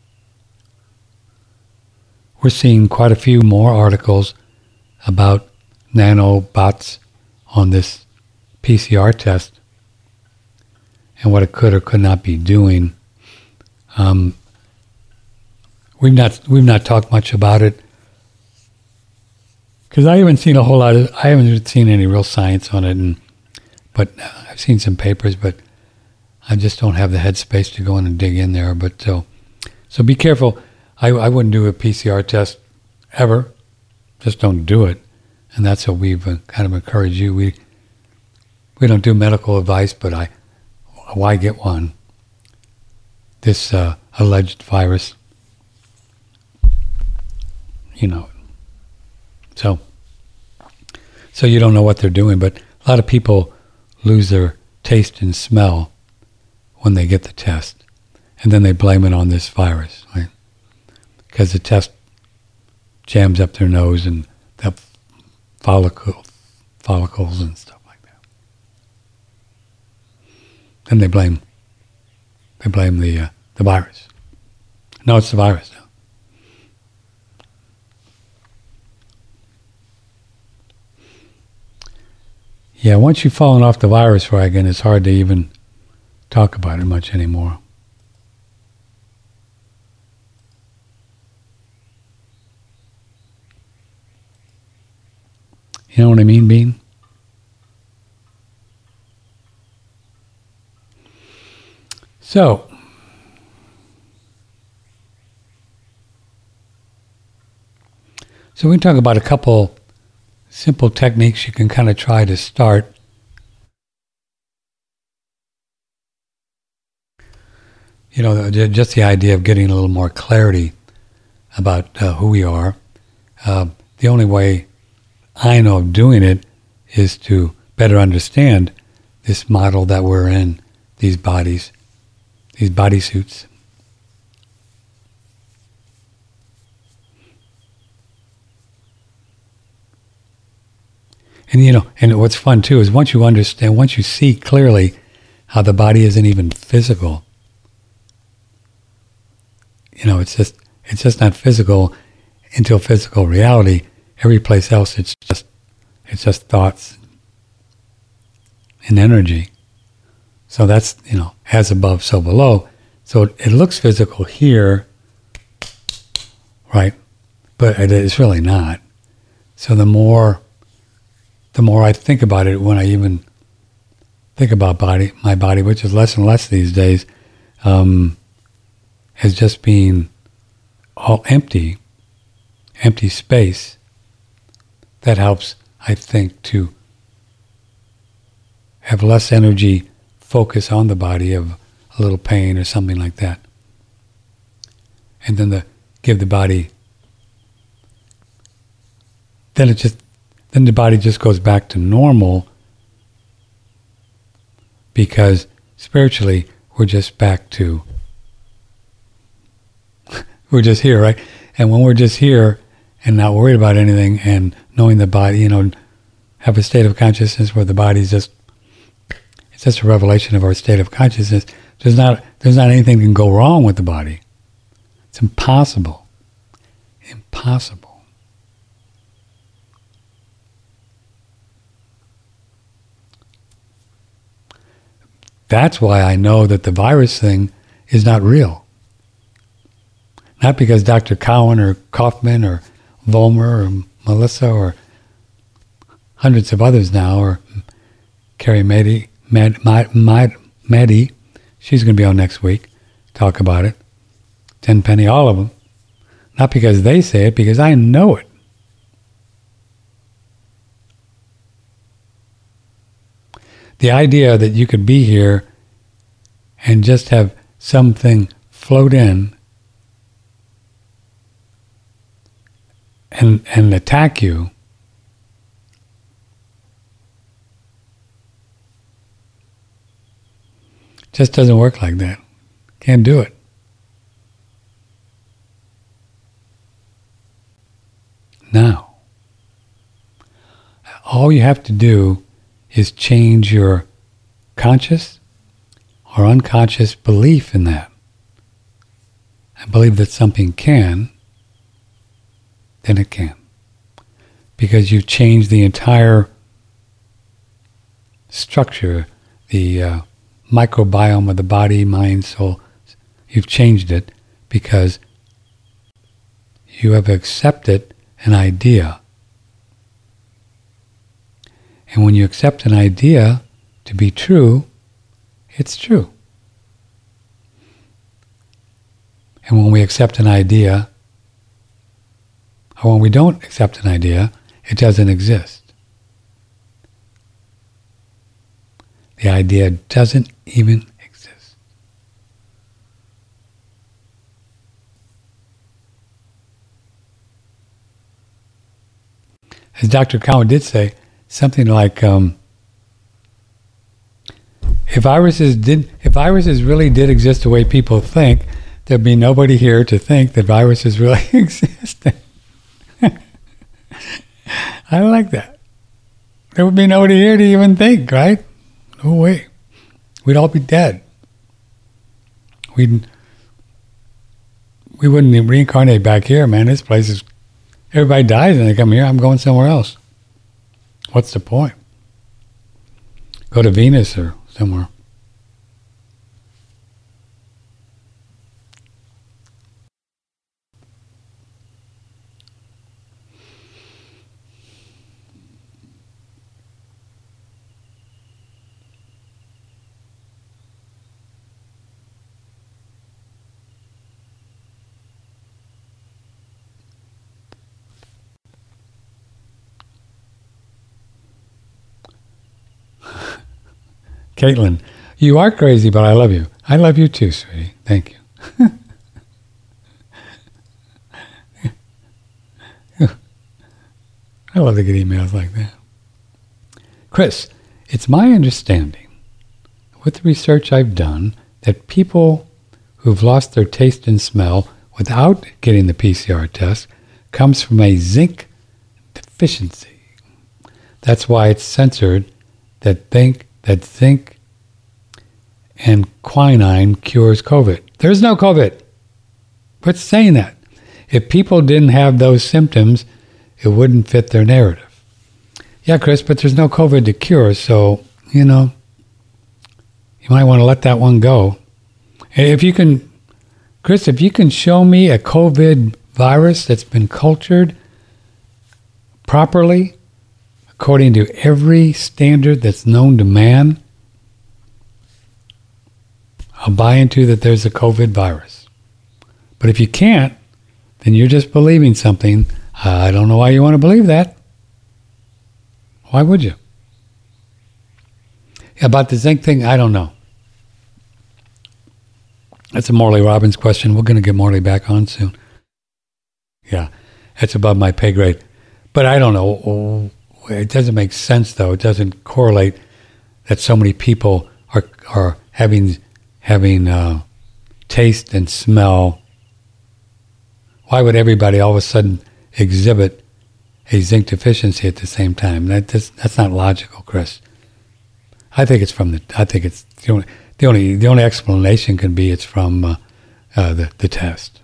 We're seeing quite a few more articles about nanobots on this PCR test and what it could or could not be doing. We've not talked much about it because I haven't seen any real science on it, but I've seen some papers, but I just don't have the headspace to go in and dig in there. But so be careful. I wouldn't do a PCR test ever. Just don't do it. And that's what we've kind of encouraged you. We don't do medical advice, but why get one? This alleged virus, So you don't know what they're doing, but a lot of people lose their taste and smell when they get the test, and then they blame it on this virus, right? Because the test jams up their nose and the follicles and stuff like that. Then they blame the virus. No, it's the virus. Yeah, once you've fallen off the virus wagon, it's hard to even talk about it much anymore. You know what I mean, Bean? So, we can talk about a couple simple techniques you can kind of try to start. Just the idea of getting a little more clarity about who we are. The only way I know of doing it is to better understand this model that we're in, these bodies, these bodysuits. And and what's fun too is once you see clearly how the body isn't even physical. It's just not physical until physical reality. Every place else, it's just thoughts and energy. So that's as above, so below. So it looks physical here, right? But it's really not. So the more I think about it, when I even think about my body, which is less and less these days, as just being all empty space, that helps, I think, to have less energy focus on the body of a little pain or something like that. And then give the body, then the body just goes back to normal, because spiritually we're just back to, we're just here, right? And when we're just here and not worried about anything and knowing the body, have a state of consciousness where the body's it's just a revelation of our state of consciousness. There's not anything that can go wrong with the body. It's impossible. Impossible. That's why I know that the virus thing is not real. Not because Dr. Cowan or Kaufman or Volmer or Melissa or hundreds of others now, or Carrie Maddie, she's going to be on next week, talk about it. Tenpenny, all of them. Not because they say it, because I know it. The idea that you could be here and just have something float in and attack you, just doesn't work like that. Can't do it. Now, all you have to do is change your conscious or unconscious belief in that. And believe that something can, then it can. Because you've changed the entire structure, the microbiome of the body, mind, soul. You've changed it because you have accepted an idea. And when you accept an idea to be true, it's true. And when we accept an idea, or when we don't accept an idea, it doesn't exist. The idea doesn't even exist. As Dr. Cowan did say, something like, if viruses really did exist the way people think, there'd be nobody here to think that viruses really exist. I like that. There would be nobody here to even think, right? No way. We'd all be dead. We wouldn't reincarnate back here, man. This place is, everybody dies and they come here. I'm going somewhere else. What's the point? Go to Venus or somewhere. Caitlin, you are crazy, but I love you. I love you too, sweetie. Thank you. I love to get emails like that. Chris, it's my understanding, with the research I've done, that people who've lost their taste and smell without getting the PCR test comes from a zinc deficiency. That's why it's censored that zinc and quinine cures COVID. There's no COVID. Quit saying that. If people didn't have those symptoms, it wouldn't fit their narrative. Yeah, Chris, but there's no COVID to cure, so, you might want to let that one go. If you can, Chris, if you can show me a COVID virus that's been cultured properly, according to every standard that's known to man, I'll buy into that there's a COVID virus. But if you can't, then you're just believing something. I don't know why you want to believe that. Why would you? About the zinc thing, I don't know. That's a Morley Robbins question. We're going to get Morley back on soon. Yeah, that's above my pay grade. But I don't know. It doesn't make sense, though. It doesn't correlate that so many people are having taste and smell. Why would everybody all of a sudden exhibit a zinc deficiency at the same time? That's not logical, Chris. I think it's the only explanation can be it's from the test.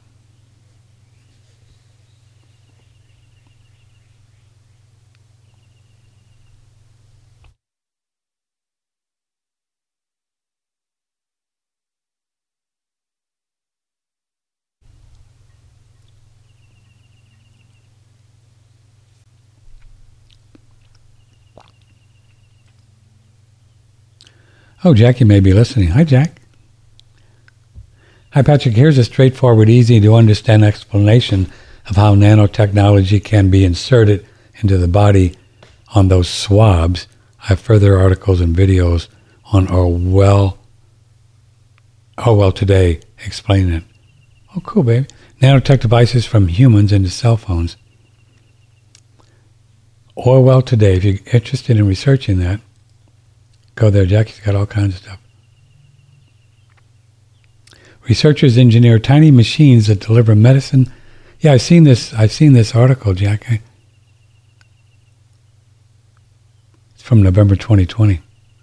Oh, Jackie may be listening. Hi, Jack. Hi, Patrick. Here's a straightforward, easy to understand explanation of how nanotechnology can be inserted into the body on those swabs. I have further articles and videos on our Orwell Today explaining it. Oh, cool, baby. Nanotech devices from humans into cell phones. Orwell Today. If you're interested in researching that, go there. Jackie's got all kinds of stuff. Researchers engineer tiny machines that deliver medicine. Yeah, I've seen this article, Jackie. It's from November 2020.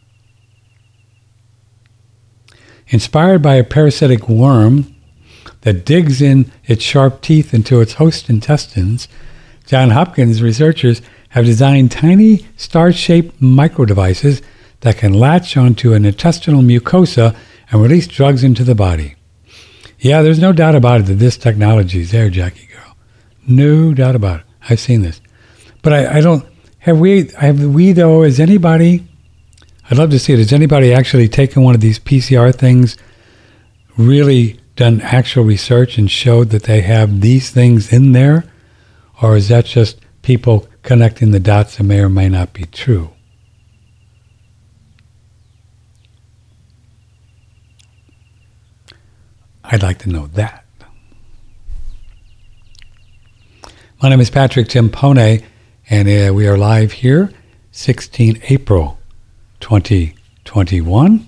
Inspired by a parasitic worm that digs in its sharp teeth into its host intestines, Johns Hopkins researchers have designed tiny star-shaped microdevices that can latch onto an intestinal mucosa and release drugs into the body. Yeah, there's no doubt about it that this technology is there, Jackie girl. No doubt about it. I've seen this. But I don't, have we though, has anybody, I'd love to see it, has anybody actually taken one of these PCR things, really done actual research and showed that they have these things in there? Or is that just people connecting the dots that may or may not be true? I'd like to know that. My name is Patrick Timpone, and we are live here, 16 April 2021.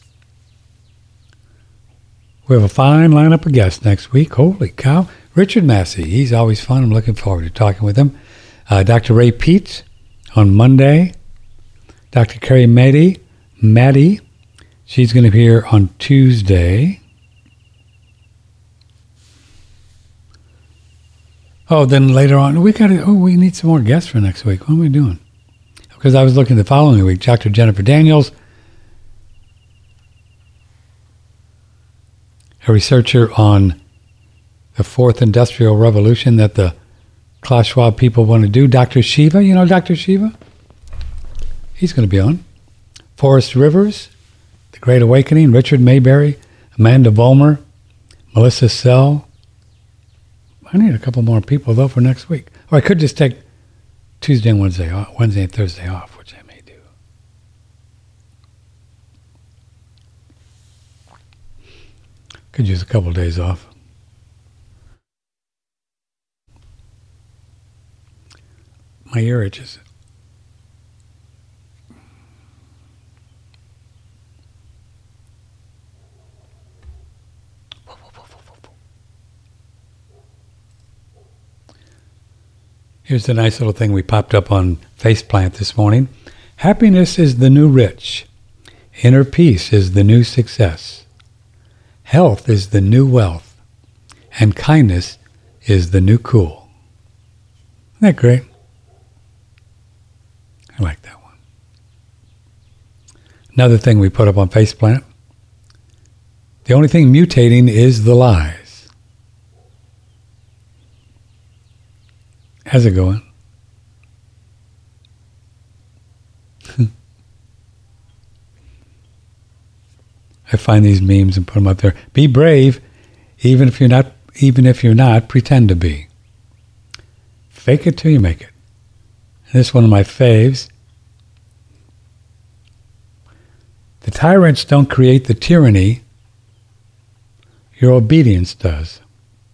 We have a fine lineup of guests next week. Holy cow. Richard Massey, he's always fun. I'm looking forward to talking with him. Dr. Ray Peets on Monday. Dr. Carrie Maddie, she's going to be here on Tuesday. Oh, then later on, we need some more guests for next week. What are we doing? Because I was looking the following week, Dr. Jennifer Daniels, a researcher on the fourth industrial revolution that the Klaus Schwab people want to do. Dr. Shiva, you know Dr. Shiva? He's going to be on. Forrest Rivers, The Great Awakening, Richard Mayberry, Amanda Vollmer, Melissa Sell. I need a couple more people, though, for next week. Or I could just take Tuesday and Wednesday and Thursday off, which I may do. Could use a couple of days off. My ear itches. Here's the nice little thing we popped up on Faceplant this morning. Happiness is the new rich. Inner peace is the new success. Health is the new wealth. And kindness is the new cool. Isn't that great? I like that one. Another thing we put up on Faceplant. The only thing mutating is the lies. How's it going? I find these memes and put them up there. Be brave, even if you're not, pretend to be. Fake it till you make it. And this is one of my faves. The tyrants don't create the tyranny. Your obedience does.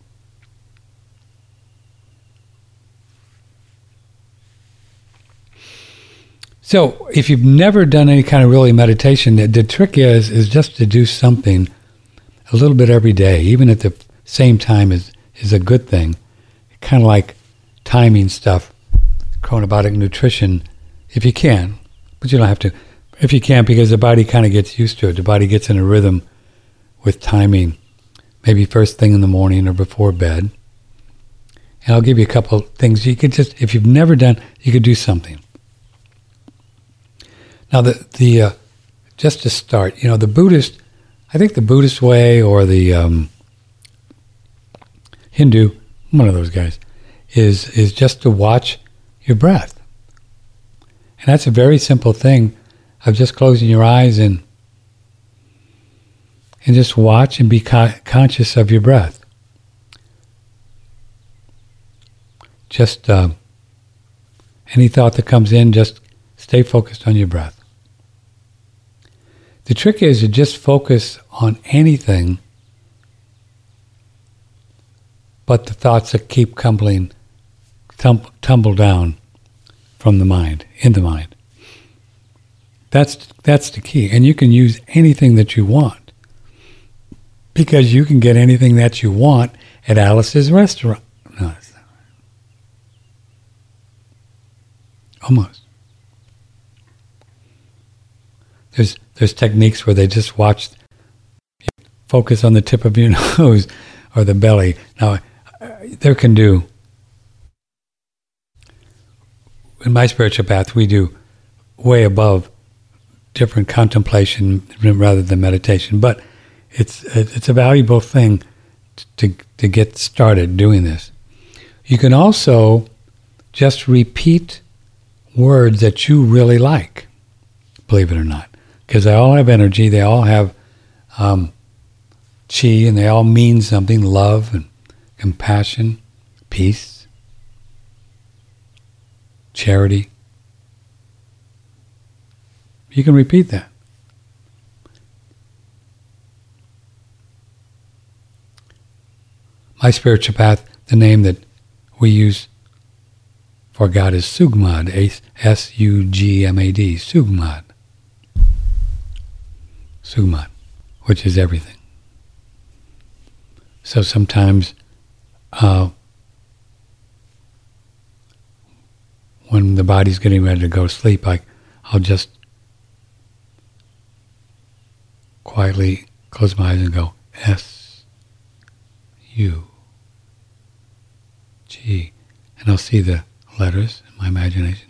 So if you've never done any kind of really meditation, the trick is just to do something a little bit every day, even at the same time is a good thing. Kind of like timing stuff, chronobiotic nutrition, if you can, but you don't have to. If you can't, because the body kind of gets used to it. The body gets in a rhythm with timing, maybe first thing in the morning or before bed. And I'll give you a couple things. You could just, if you've never done, you could do something. Now, the just to start, the Buddhist, I think the Buddhist way or the Hindu, one of those guys, is just to watch your breath. And that's a very simple thing of just closing your eyes and just watch and be conscious of your breath. Just any thought that comes in, just stay focused on your breath. The trick is to just focus on anything but the thoughts that keep tumble down from the mind, in the mind. That's the key. And you can use anything that you want, because you can get anything that you want at Alice's restaurant. No, that's not right. Almost. There's techniques where they just focus on the tip of your nose or the belly. Now, there can do. In my spiritual path, we do way above different contemplation rather than meditation. But it's a valuable thing to get started doing this. You can also just repeat words that you really like, believe it or not, because they all have energy, they all have chi, and they all mean something: love and compassion, peace, charity. You can repeat that. My spiritual path, the name that we use for God is Sugmad, S-U-G-M-A-D, Sugmad. Sugmad, which is everything. So sometimes when the body's getting ready to go to sleep, I'll just quietly close my eyes and go, S-U-G, and I'll see the letters in my imagination.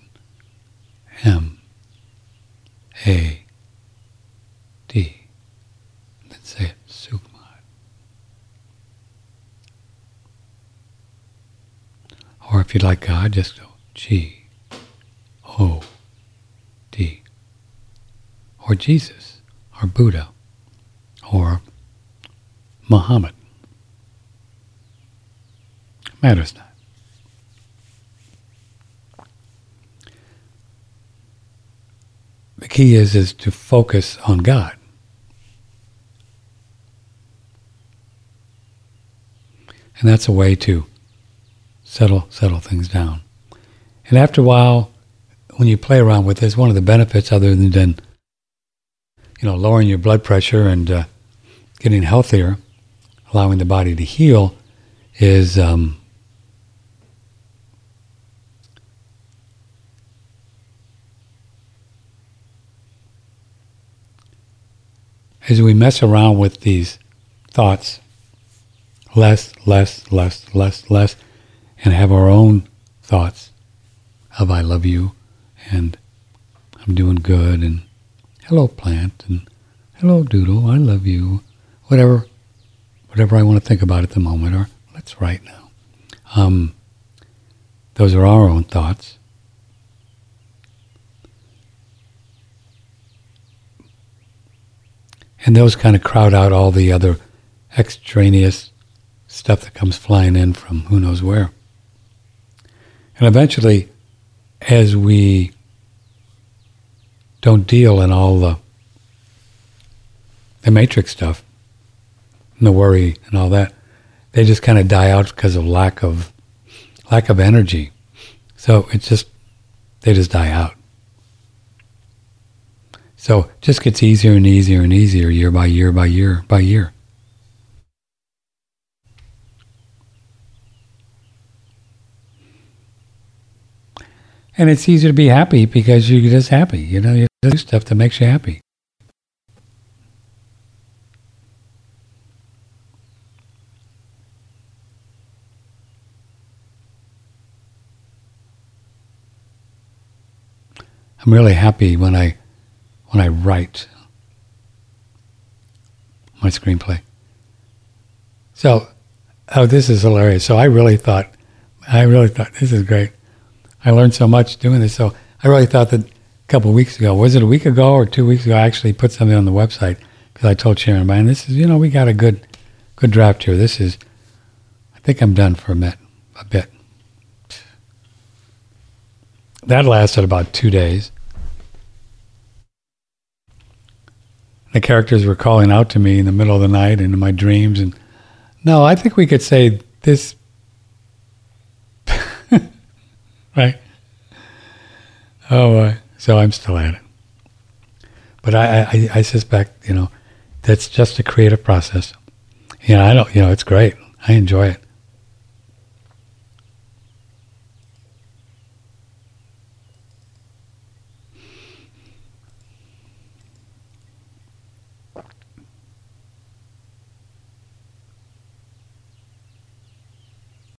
M-A-D. Then say it, Sugmad. Or if you'd like God, just go G-O-D. Or Jesus, or Buddha, or Muhammad. Matters not. The key is to focus on God. And that's a way to settle things down. And after a while, when you play around with this, one of the benefits, other than lowering your blood pressure and getting healthier, allowing the body to heal, is as we mess around with these thoughts, less, and have our own thoughts of I love you, and I'm doing good, and hello plant, and hello doodle, I love you, whatever I want to think about at the moment, or let's write now. Those are our own thoughts. And those kind of crowd out all the other extraneous stuff that comes flying in from who knows where. And eventually, as we don't deal in all the matrix stuff, and the worry and all that, they just kind of die out because of lack of energy. So they just die out. So it just gets easier and easier and easier year by year by year by year. And it's easier to be happy because you're just happy. You do stuff that makes you happy. I'm really happy when I write my screenplay. So, this is hilarious. So I really thought this is great. I learned so much doing this. So I really thought that a couple of weeks ago, was it a week ago or 2 weeks ago, I actually put something on the website because I told Sharon, man, this is, we got a good draft here. This is, I think I'm done for a bit. That lasted about 2 days. the characters were calling out to me in the middle of the night and in my dreams. And no, I think we could say this, right? Oh, so I'm still at it. But I suspect, that's just a creative process. I don't, it's great. I enjoy it.